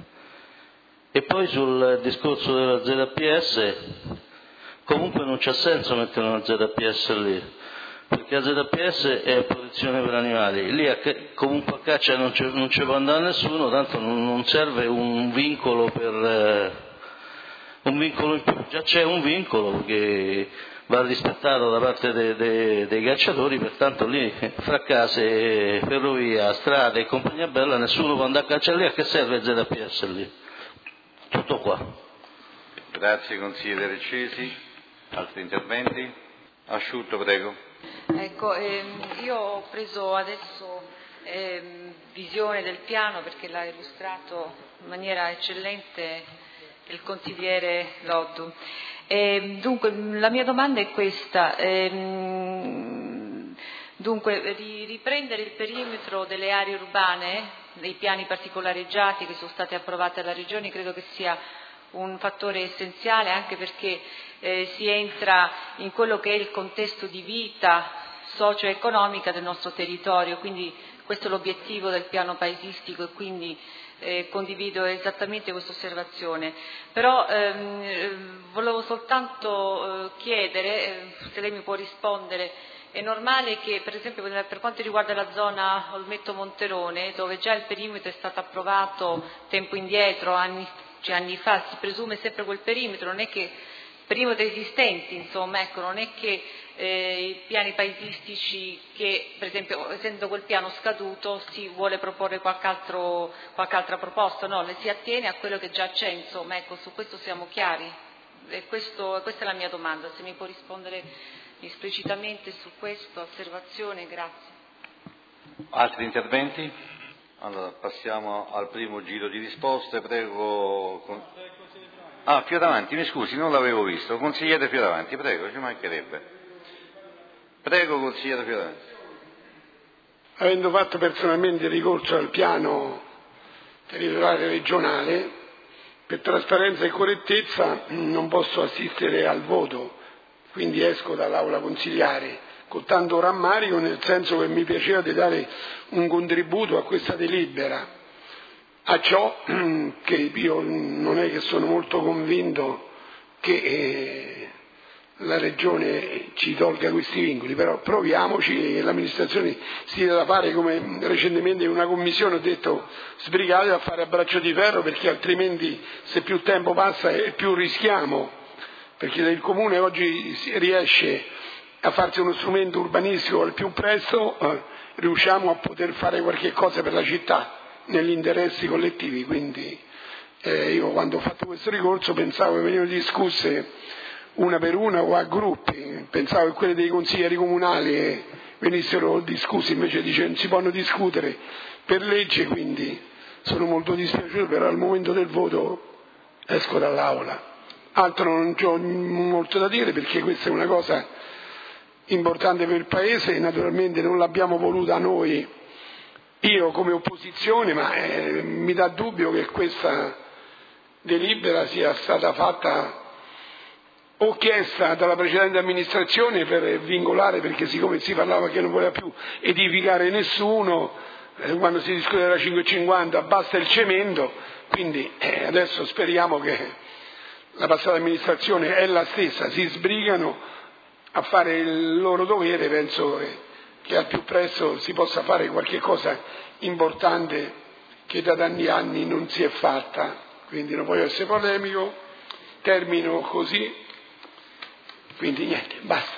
E poi sul discorso della Z P S, comunque non c'ha senso mettere una Z P S lì, perché la Z P S è protezione per animali, lì a, comunque a caccia non ci, non ci può andare nessuno, tanto non, non serve un vincolo per eh, un vincolo in più, già c'è un vincolo che va rispettato da parte de, de, dei cacciatori, pertanto lì fra case, ferrovia, strade e compagnia bella nessuno può andare a cacciare lì. A che serve il Z P S lì? Tutto qua. Grazie consigliere Leccesi. Altri interventi? Asciutto, prego. Ecco, ehm, io ho preso adesso ehm, visione del piano perché l'ha illustrato in maniera eccellente il consigliere Loddu. E, dunque, la mia domanda è questa. Ehm, dunque, riprendere il perimetro delle aree urbane, dei piani particolareggiati che sono stati approvati alla Regione, credo che sia un fattore essenziale, anche perché eh, si entra in quello che è il contesto di vita socio-economica del nostro territorio, quindi questo è l'obiettivo del piano paesistico e quindi eh, condivido esattamente questa osservazione. Però ehm, volevo soltanto eh, chiedere, eh, se lei mi può rispondere. È normale che, per esempio, per quanto riguarda la zona Olmetto Monterone, dove già il perimetro è stato approvato tempo indietro, anni, cioè anni fa, si presume sempre quel perimetro, non è che perimetri esistenti, insomma, ecco, non è che eh, i piani paesistici che, per esempio, essendo quel piano scaduto, si vuole proporre qualche, altro, qualche altra proposta, no, le si attiene a quello che già c'è, insomma, ecco, su questo siamo chiari. E questo, questa è la mia domanda, se mi può rispondere esplicitamente su questa osservazione, grazie. Altri interventi? Allora passiamo al primo giro di risposte, prego. Con... Ah, Fioravanti, mi scusi, non l'avevo visto. Consigliere Fioravanti, prego, ci mancherebbe. Prego, consigliere Fioravanti. Avendo fatto personalmente ricorso al piano territoriale regionale, per trasparenza e correttezza non posso assistere al voto. Quindi esco dall'aula consigliare con tanto rammarico, nel senso che mi piaceva di dare un contributo a questa delibera. A ciò che io non è che sono molto convinto che eh, la Regione ci tolga questi vincoli, però proviamoci e l'amministrazione si deve fare, come recentemente in una commissione ho detto, sbrigatevi a fare a braccio di ferro, perché altrimenti se più tempo passa e più rischiamo. Perché il Comune oggi riesce a farsi uno strumento urbanistico al più presto, eh, riusciamo a poter fare qualche cosa per la città negli interessi collettivi. Quindi eh, io quando ho fatto questo ricorso pensavo che venivano discusse una per una o a gruppi, pensavo che quelle dei consiglieri comunali venissero discussi, invece dice non si possono discutere per legge, quindi sono molto dispiaciuto, però al momento del voto esco dall'aula. Altro non ho molto da dire, perché questa è una cosa importante per il Paese e naturalmente non l'abbiamo voluta noi, io come opposizione, ma eh, mi dà dubbio che questa delibera sia stata fatta o chiesta dalla precedente amministrazione per vincolare, perché siccome si parlava che non voleva più edificare nessuno, eh, quando si discute della cinquecentocinquanta basta il cemento, quindi eh, adesso speriamo che la passata amministrazione è la stessa, si sbrigano a fare il loro dovere, penso che, che al più presto si possa fare qualche cosa importante che da tanti anni non si è fatta, quindi non voglio essere polemico, termino così. Quindi niente, basta.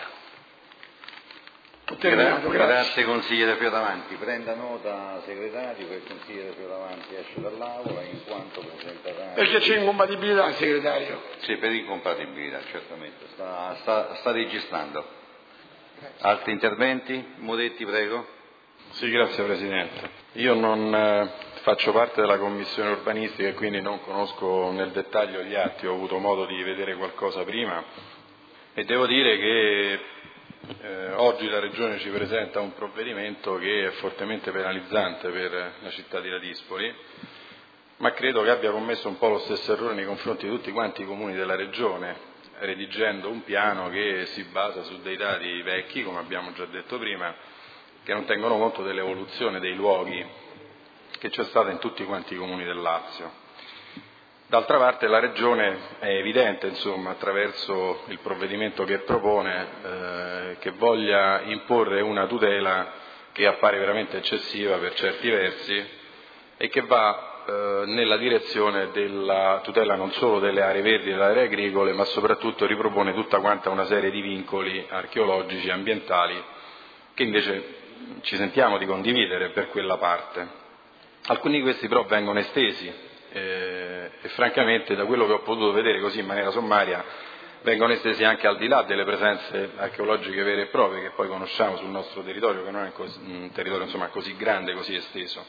Ho terminato, grazie. Grazie consigliere Fioravanti. Prenda nota segretario che il consigliere Fioravanti esce dall'aula in quanto presenterà... Perché c'è incompatibilità, segretario? Sì, per incompatibilità, certamente. Sta, sta, sta registrando. Altri interventi? Modetti, prego. Sì, grazie Presidente. Io non eh, faccio parte della Commissione urbanistica e quindi non conosco nel dettaglio gli atti, ho avuto modo di vedere qualcosa prima. E devo dire che eh, oggi la Regione ci presenta un provvedimento che è fortemente penalizzante per la città di Ladispoli, ma credo che abbia commesso un po' lo stesso errore nei confronti di tutti quanti i comuni della Regione, redigendo un piano che si basa su dei dati vecchi, come abbiamo già detto prima, che non tengono conto dell'evoluzione dei luoghi che c'è stata in tutti quanti i comuni del Lazio. D'altra parte la Regione è evidente, insomma, attraverso il provvedimento che propone, eh, che voglia imporre una tutela che appare veramente eccessiva per certi versi e che va eh, nella direzione della tutela non solo delle aree verdi e delle aree agricole, ma soprattutto ripropone tutta quanta una serie di vincoli archeologici e ambientali che invece ci sentiamo di condividere per quella parte. Alcuni di questi però vengono estesi eh, e francamente da quello che ho potuto vedere così in maniera sommaria vengono estesi anche al di là delle presenze archeologiche vere e proprie che poi conosciamo sul nostro territorio, che non è così, un territorio insomma, così grande, così esteso.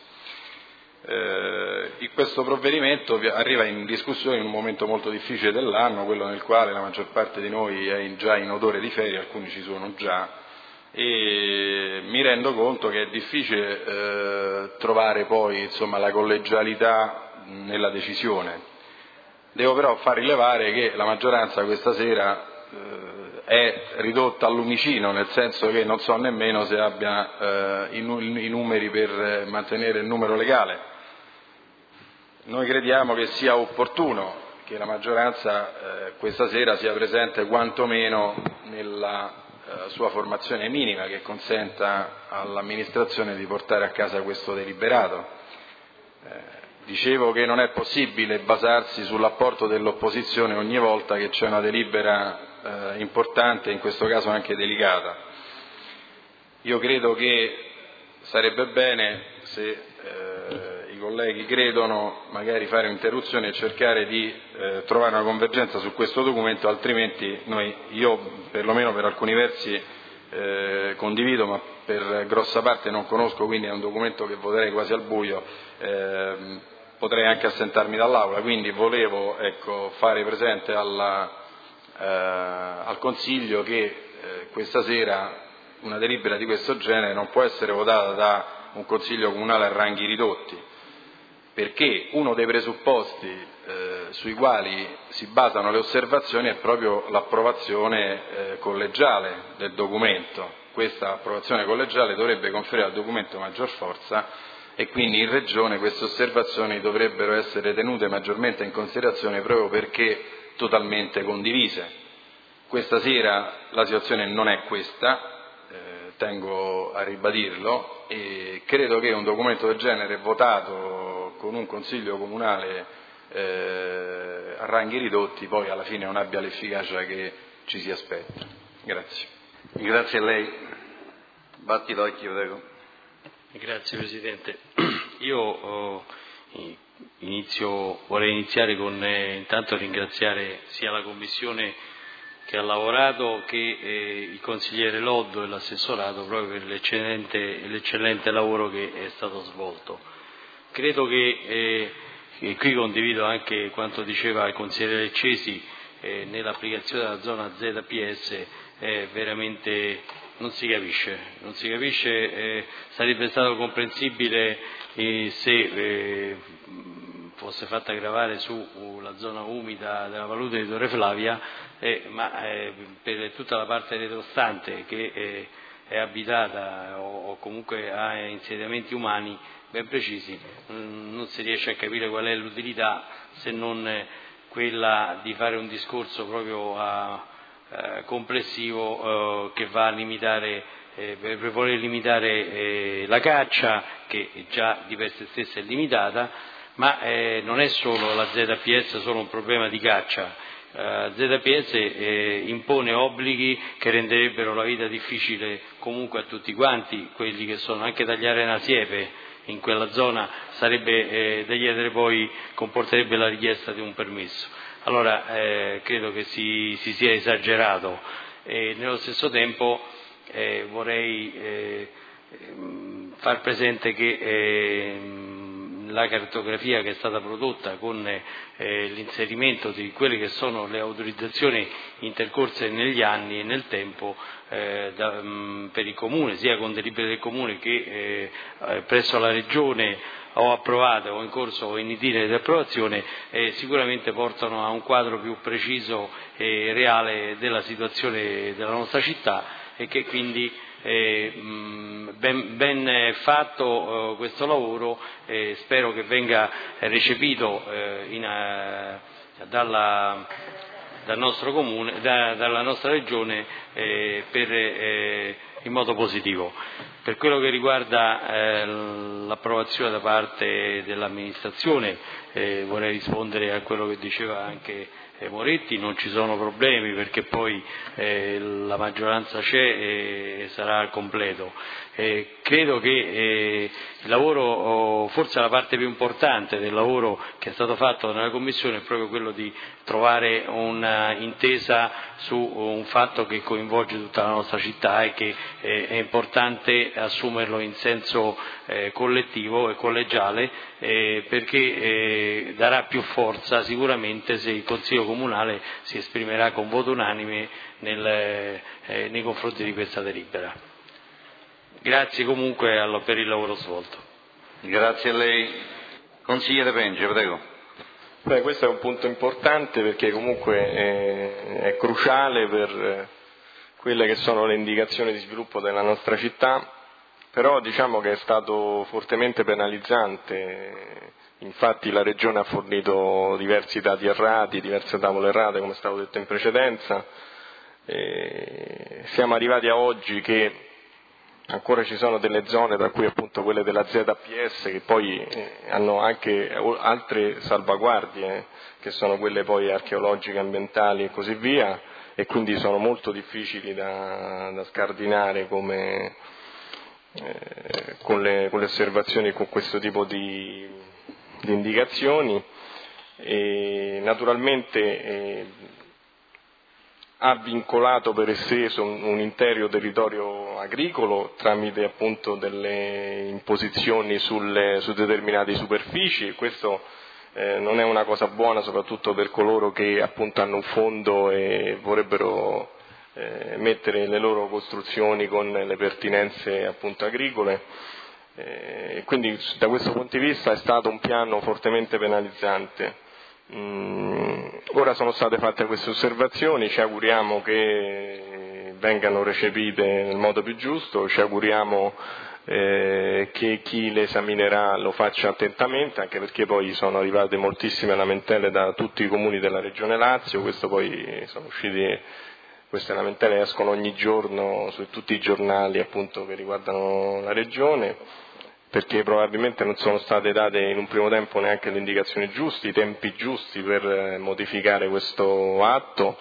Eh, questo provvedimento arriva in discussione in un momento molto difficile dell'anno, quello nel quale la maggior parte di noi è in, già in odore di ferie, alcuni ci sono già, e mi rendo conto che è difficile eh, trovare poi insomma, la collegialità nella decisione. Devo però far rilevare che la maggioranza questa sera eh, è ridotta al lumicino, nel senso che non so nemmeno se abbia eh, i, i numeri per mantenere il numero legale. Noi crediamo che sia opportuno che la maggioranza eh, questa sera sia presente quantomeno nella eh, sua formazione minima che consenta all'amministrazione di portare a casa questo deliberato. Eh, Dicevo che non è possibile basarsi sull'apporto dell'opposizione ogni volta che c'è una delibera eh, importante, in questo caso anche delicata. Io credo che sarebbe bene, se eh, i colleghi credono, magari fare un'interruzione e cercare di eh, trovare una convergenza su questo documento, altrimenti noi, io perlomeno per alcuni versi eh, condivido, ma per grossa parte non conosco, quindi è un documento che voterei quasi al buio. Eh, Potrei anche assentarmi dall'aula, quindi volevo ecco, fare presente alla, eh, al Consiglio che eh, questa sera una delibera di questo genere non può essere votata da un Consiglio comunale a ranghi ridotti, perché uno dei presupposti eh, sui quali si basano le osservazioni è proprio l'approvazione eh, collegiale del documento. Questa approvazione collegiale dovrebbe conferire al documento maggior forza e quindi in Regione queste osservazioni dovrebbero essere tenute maggiormente in considerazione proprio perché totalmente condivise. Questa sera la situazione non è questa, eh, tengo a ribadirlo, e credo che un documento del genere votato con un Consiglio comunale eh, a ranghi ridotti poi alla fine non abbia l'efficacia che ci si aspetta. Grazie. Grazie a lei. Batti l'occhio, prego. Grazie Presidente. Io oh, inizio, vorrei iniziare con eh, intanto ringraziare sia la Commissione che ha lavorato che eh, il consigliere Loddo e l'assessorato proprio per l'eccellente, l'eccellente lavoro che è stato svolto. Credo che, eh, e qui condivido anche quanto diceva il consigliere Leccesi, eh, nell'applicazione della zona Z P S è veramente... Non si capisce, non si capisce, eh, sarebbe stato comprensibile eh, se eh, fosse fatta gravare sulla zona umida della palude di Torre Flavia, eh, ma eh, per tutta la parte retrostante che eh, è abitata o, o comunque ha insediamenti umani ben precisi, mh, non si riesce a capire qual è l'utilità se non eh, quella di fare un discorso proprio a, eh, complessivo eh, che va a limitare, eh, per voler limitare eh, la caccia, che già di per sé stessa è limitata, ma eh, non è solo la Z P S solo un problema di caccia. Uh, Z P S eh, impone obblighi che renderebbero la vita difficile comunque a tutti quanti, quelli che sono anche tagliare una siepe in quella zona sarebbe eh, da chiedere, poi comporterebbe la richiesta di un permesso. Allora eh, credo che si, si sia esagerato e nello stesso tempo eh, vorrei eh, far presente che eh, la cartografia che è stata prodotta con eh, l'inserimento di quelle che sono le autorizzazioni intercorse negli anni e nel tempo eh, da, mh, per il Comune, sia con delibere del Comune che eh, presso la Regione o approvate o in corso o in itinere di approvazione, eh, sicuramente portano a un quadro più preciso e reale della situazione della nostra città e che quindi Eh, ben, ben fatto eh, questo lavoro, eh, spero che venga recepito eh, in, eh, dalla, dal nostro comune, da, dalla nostra regione eh, per, eh, in modo positivo. Per quello che riguarda eh, l'approvazione da parte dell'amministrazione, eh, vorrei rispondere a quello che diceva anche Eh, Moretti, non ci sono problemi perché poi eh, la maggioranza c'è e sarà al completo. Eh, credo che eh, il lavoro, oh, forse la parte più importante del lavoro che è stato fatto nella Commissione è proprio quello di trovare un'intesa su un fatto che coinvolge tutta la nostra città e che eh, è importante assumerlo in senso eh, collettivo e collegiale eh, perché eh, darà più forza sicuramente se il Consiglio Comunale si esprimerà con voto unanime nel, eh, nei confronti di questa delibera. Grazie comunque per il lavoro svolto. Grazie a lei. Consigliere Penge, prego. Beh, questo è un punto importante perché comunque è, è cruciale per quelle che sono le indicazioni di sviluppo della nostra città, però diciamo che è stato fortemente penalizzante. Infatti la Regione ha fornito diversi dati errati, diverse tavole errate, come è stato detto in precedenza. E siamo arrivati a oggi che ancora ci sono delle zone, tra cui appunto quelle della Z P S, che poi eh, hanno anche altre salvaguardie, eh, che sono quelle poi archeologiche, ambientali e così via, e quindi sono molto difficili da, da scardinare come, eh, con, le, con le osservazioni, con questo tipo di, di indicazioni. E naturalmente eh, ha vincolato per esteso un, un intero territorio agricolo tramite appunto delle imposizioni sulle, su determinate superfici, e questo eh, non è una cosa buona, soprattutto per coloro che appunto hanno un fondo e vorrebbero eh, mettere le loro costruzioni con le pertinenze appunto agricole. Eh, quindi da questo punto di vista è stato un piano fortemente penalizzante. Mm, ora sono state fatte queste osservazioni, ci auguriamo che vengano recepite nel modo più giusto, ci auguriamo eh, che chi le esaminerà lo faccia attentamente, anche perché poi sono arrivate moltissime lamentele da tutti i comuni della Regione Lazio, questo poi sono usciti, queste lamentele escono ogni giorno su tutti i giornali appunto che riguardano la Regione, perché probabilmente non sono state date in un primo tempo neanche le indicazioni giuste, i tempi giusti per modificare questo atto,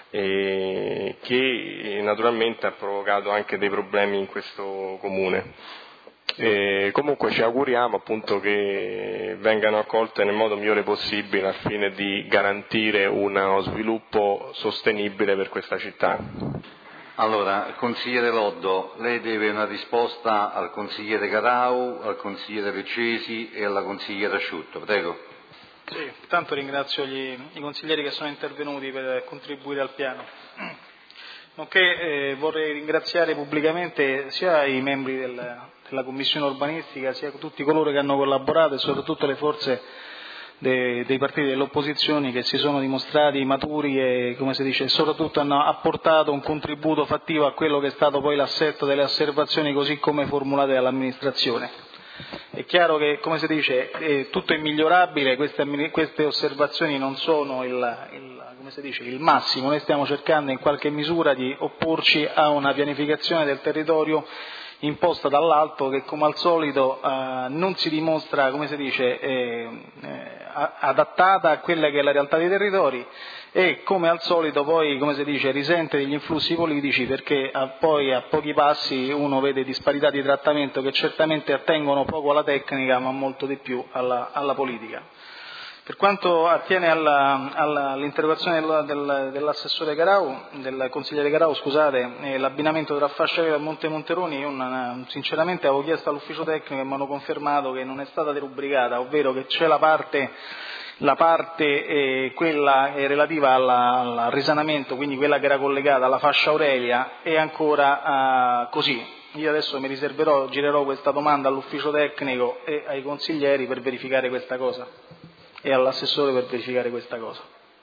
e che naturalmente ha provocato anche dei problemi in questo comune. E comunque ci auguriamo appunto che vengano accolte nel modo migliore possibile al fine di garantire uno sviluppo sostenibile per questa città. Allora, consigliere Loddo, lei deve una risposta al consigliere Carau, al consigliere Veccesi e alla consigliera Asciutto, prego. Sì, tanto ringrazio gli, i consiglieri che sono intervenuti per contribuire al piano. Nonché eh, vorrei ringraziare pubblicamente sia i membri del, della Commissione urbanistica, sia tutti coloro che hanno collaborato e soprattutto le forze dei, dei partiti delle opposizioni che si sono dimostrati maturi e, come si dice, soprattutto hanno apportato un contributo fattivo a quello che è stato poi l'assetto delle osservazioni così come formulate dall'amministrazione. È chiaro che, come si dice, eh, tutto è migliorabile, queste, queste osservazioni non sono il, il, come si dice, il massimo, noi stiamo cercando in qualche misura di opporci a una pianificazione del territorio imposta dall'alto che come al solito eh, non si dimostra, come si dice, eh, eh, adattata a quella che è la realtà dei territori e come al solito poi, come si dice, risente degli influssi politici perché a, poi a pochi passi uno vede disparità di trattamento che certamente attengono poco alla tecnica ma molto di più alla, alla politica. Per quanto attiene alla, alla, all'interrogazione del, del, dell'assessore Garau, del consigliere Garau, scusate, eh, l'abbinamento tra Fascia e Monte Monteroni, io non, sinceramente avevo chiesto all'ufficio tecnico e mi hanno confermato che non è stata derubricata, ovvero che c'è la parte, la parte eh, quella è relativa alla, al risanamento, quindi quella che era collegata alla Fascia Aurelia, è ancora eh, così. Io adesso mi riserverò, girerò questa domanda all'ufficio tecnico e ai consiglieri per verificare questa cosa. E all'assessore per verificare questa cosa.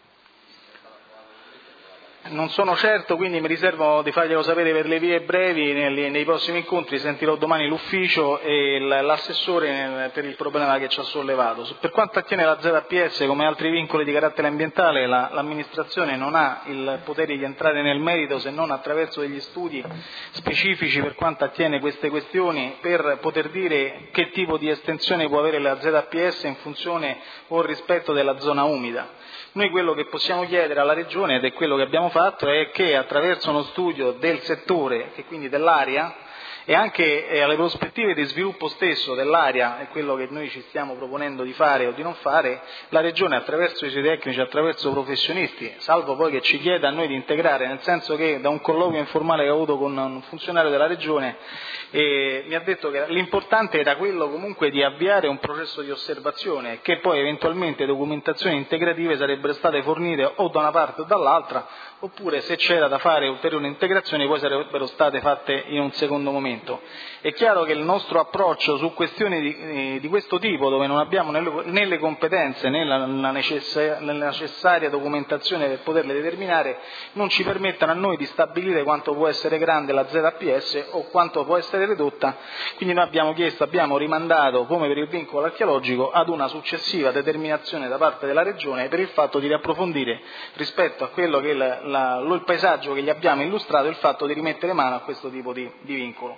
Non sono certo, quindi mi riservo di farglielo sapere per le vie brevi nei, nei prossimi incontri, sentirò domani l'ufficio e l'assessore per il problema che ci ha sollevato. Per quanto attiene la Z P S, come altri vincoli di carattere ambientale, la, l'amministrazione non ha il potere di entrare nel merito se non attraverso degli studi specifici per quanto attiene queste questioni per poter dire che tipo di estensione può avere la Z P S in funzione o rispetto della zona umida. Noi quello che possiamo chiedere alla Regione, ed è quello che abbiamo fatto, è che attraverso uno studio del settore, che quindi dell'area, e anche eh, alle prospettive di sviluppo stesso dell'area, è quello che noi ci stiamo proponendo di fare o di non fare, la Regione attraverso i suoi tecnici, attraverso professionisti, salvo poi che ci chieda a noi di integrare, nel senso che da un colloquio informale che ho avuto con un funzionario della Regione, eh, mi ha detto che l'importante era quello comunque di avviare un processo di osservazione e che poi eventualmente documentazioni integrative sarebbero state fornite o da una parte o dall'altra, oppure se c'era da fare ulteriori integrazioni poi sarebbero state fatte in un secondo momento. È chiaro che il nostro approccio su questioni di, eh, di questo tipo, dove non abbiamo né le, né le competenze né la, la, necess- la necessaria documentazione per poterle determinare, non ci permettono a noi di stabilire quanto può essere grande la Z P S o quanto può essere ridotta, quindi noi abbiamo chiesto, abbiamo rimandato, come per il vincolo archeologico, ad una successiva determinazione da parte della Regione per il fatto di riapprofondire rispetto a quello che è la, la, il paesaggio che gli abbiamo illustrato, il fatto di rimettere mano a questo tipo di, di vincolo.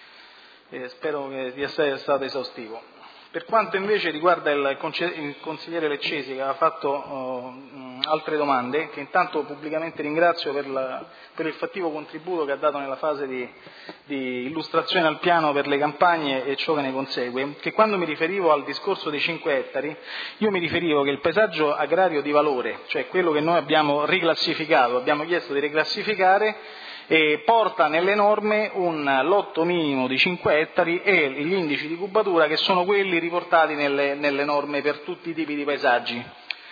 Eh, spero che, di essere stato esaustivo. Per quanto invece riguarda il consigliere Leccesi, che aveva fatto uh, altre domande, che intanto pubblicamente ringrazio per, la, per il fattivo contributo che ha dato nella fase di, di illustrazione al piano per le campagne e ciò che ne consegue, che quando mi riferivo al discorso dei cinque ettari, io mi riferivo che il paesaggio agrario di valore, cioè quello che noi abbiamo riclassificato, abbiamo chiesto di riclassificare, e porta nelle norme un lotto minimo di cinque ettari e gli indici di cubatura che sono quelli riportati nelle, nelle norme per tutti i tipi di paesaggi.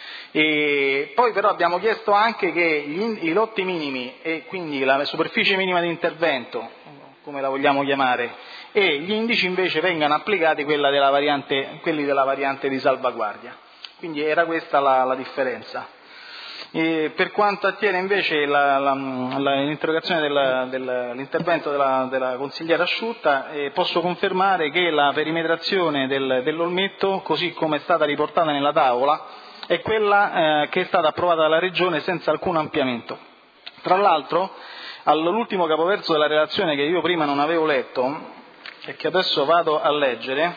E poi però abbiamo chiesto anche che gli, i lotti minimi e quindi la superficie minima di intervento, come la vogliamo chiamare, e gli indici invece vengano applicati quella della variante, quelli della variante di salvaguardia. Quindi era questa la, la differenza. E per quanto attiene invece la, la, la, l'interrogazione della, dell'intervento della, della consigliera Asciutta, eh, posso confermare che la perimetrazione del, dell'Olmetto, così come è stata riportata nella tavola, è quella eh, che è stata approvata dalla Regione senza alcun ampliamento. Tra l'altro, all'ultimo capoverso della relazione che io prima non avevo letto e che adesso vado a leggere,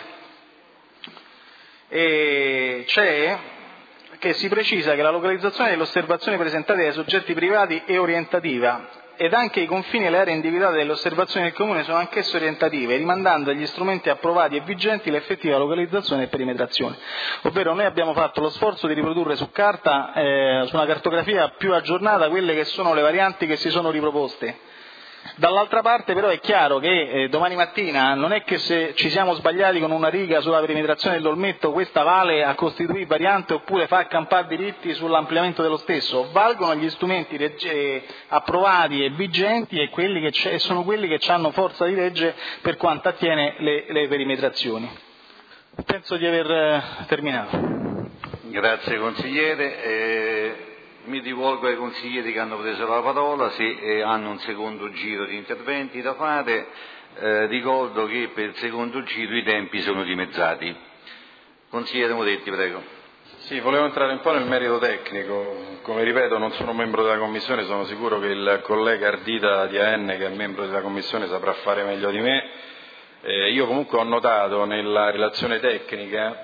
eh, c'è che si precisa che la localizzazione delle osservazioni presentate dai soggetti privati è orientativa ed anche i confini e le aree individuate delle osservazioni del Comune sono anch'esse orientative, rimandando agli strumenti approvati e vigenti l'effettiva localizzazione e perimetrazione. Ovvero noi abbiamo fatto lo sforzo di riprodurre su carta, eh, su una cartografia più aggiornata, quelle che sono le varianti che si sono riproposte. Dall'altra parte però è chiaro che eh, domani mattina non è che se ci siamo sbagliati con una riga sulla perimetrazione dell'Olmetto questa vale a costituire variante oppure fa accampare diritti sull'ampliamento dello stesso, valgono gli strumenti eh, approvati e vigenti e quelli che c'è, sono quelli che hanno forza di legge per quanto attiene le, le perimetrazioni. Penso di aver eh, terminato. Grazie consigliere. Eh, mi rivolgo ai consiglieri che hanno preso la parola, se eh, hanno un secondo giro di interventi da fare. Eh, ricordo che per il secondo giro i tempi sono dimezzati. Consigliere Moretti, prego. Sì, volevo entrare un po' nel merito tecnico. Come ripeto, non sono membro della Commissione, sono sicuro che il collega Ardita di A N, che è membro della Commissione, saprà fare meglio di me. Eh, io comunque ho notato nella relazione tecnica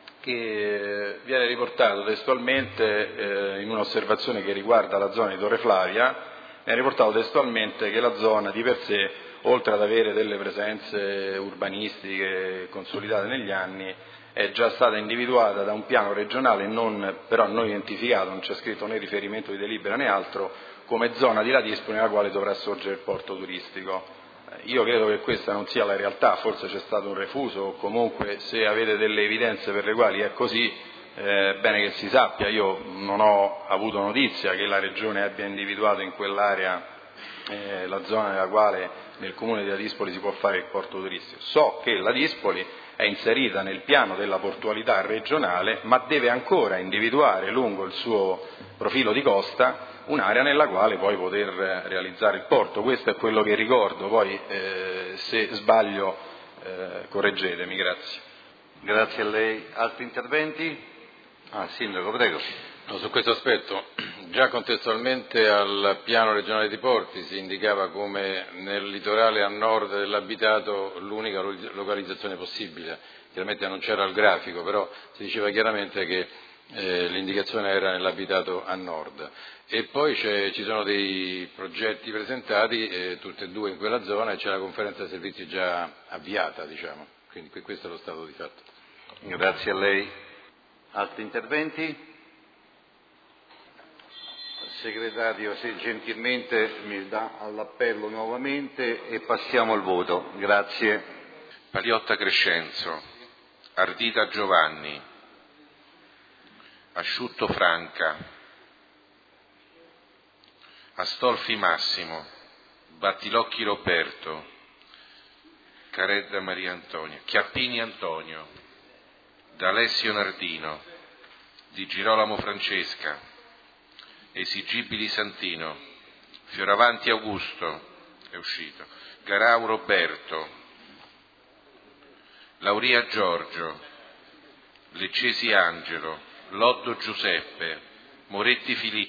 che viene riportato testualmente, eh, in un'osservazione che riguarda la zona di Torre Flavia, viene riportato testualmente che la zona di per sé, oltre ad avere delle presenze urbanistiche consolidate negli anni, è già stata individuata da un piano regionale, non, però non identificato, non c'è scritto né riferimento di delibera né altro, come zona di Ladispoli nella quale dovrà sorgere il porto turistico. Io credo che questa non sia la realtà, forse c'è stato un refuso, o comunque se avete delle evidenze per le quali è così, eh, bene che si sappia. Io non ho avuto notizia che la Regione abbia individuato in quell'area eh, la zona nella quale nel comune di Ladispoli si può fare il porto turistico. So che Ladispoli è inserita nel piano della portualità regionale, ma deve ancora individuare lungo il suo profilo di costa un'area nella quale poi poter realizzare il porto. Questo è quello che ricordo, poi eh, se sbaglio eh, correggetemi. Grazie. Grazie a lei. Altri interventi? Ah, Sindaco, prego. No, su questo aspetto, già contestualmente al piano regionale dei porti si indicava come nel litorale a nord dell'abitato l'unica localizzazione possibile. Chiaramente non c'era il grafico, però si diceva chiaramente che eh, l'indicazione era nell'abitato a nord. E poi ci sono dei progetti presentati, eh, tutti e due in quella zona, e c'è la conferenza dei servizi già avviata, diciamo. Quindi questo è lo stato di fatto. Grazie a lei. Altri interventi? Segretario, se gentilmente mi dà all'appello nuovamente e passiamo al voto. Grazie. Paliotta Crescenzo, Ardita Giovanni, Asciutto Franca, Astolfi Massimo, Battilocchi Roberto, Caredda Maria Antonia, Chiappini Antonio, D'Alessio Nardino, Di Girolamo Francesca, Esigibili Santino, Fioravanti Augusto, è uscito, Garau Roberto, Lauria Giorgio, Leccesi Angelo, Loddo Giuseppe, Moretti Filippo,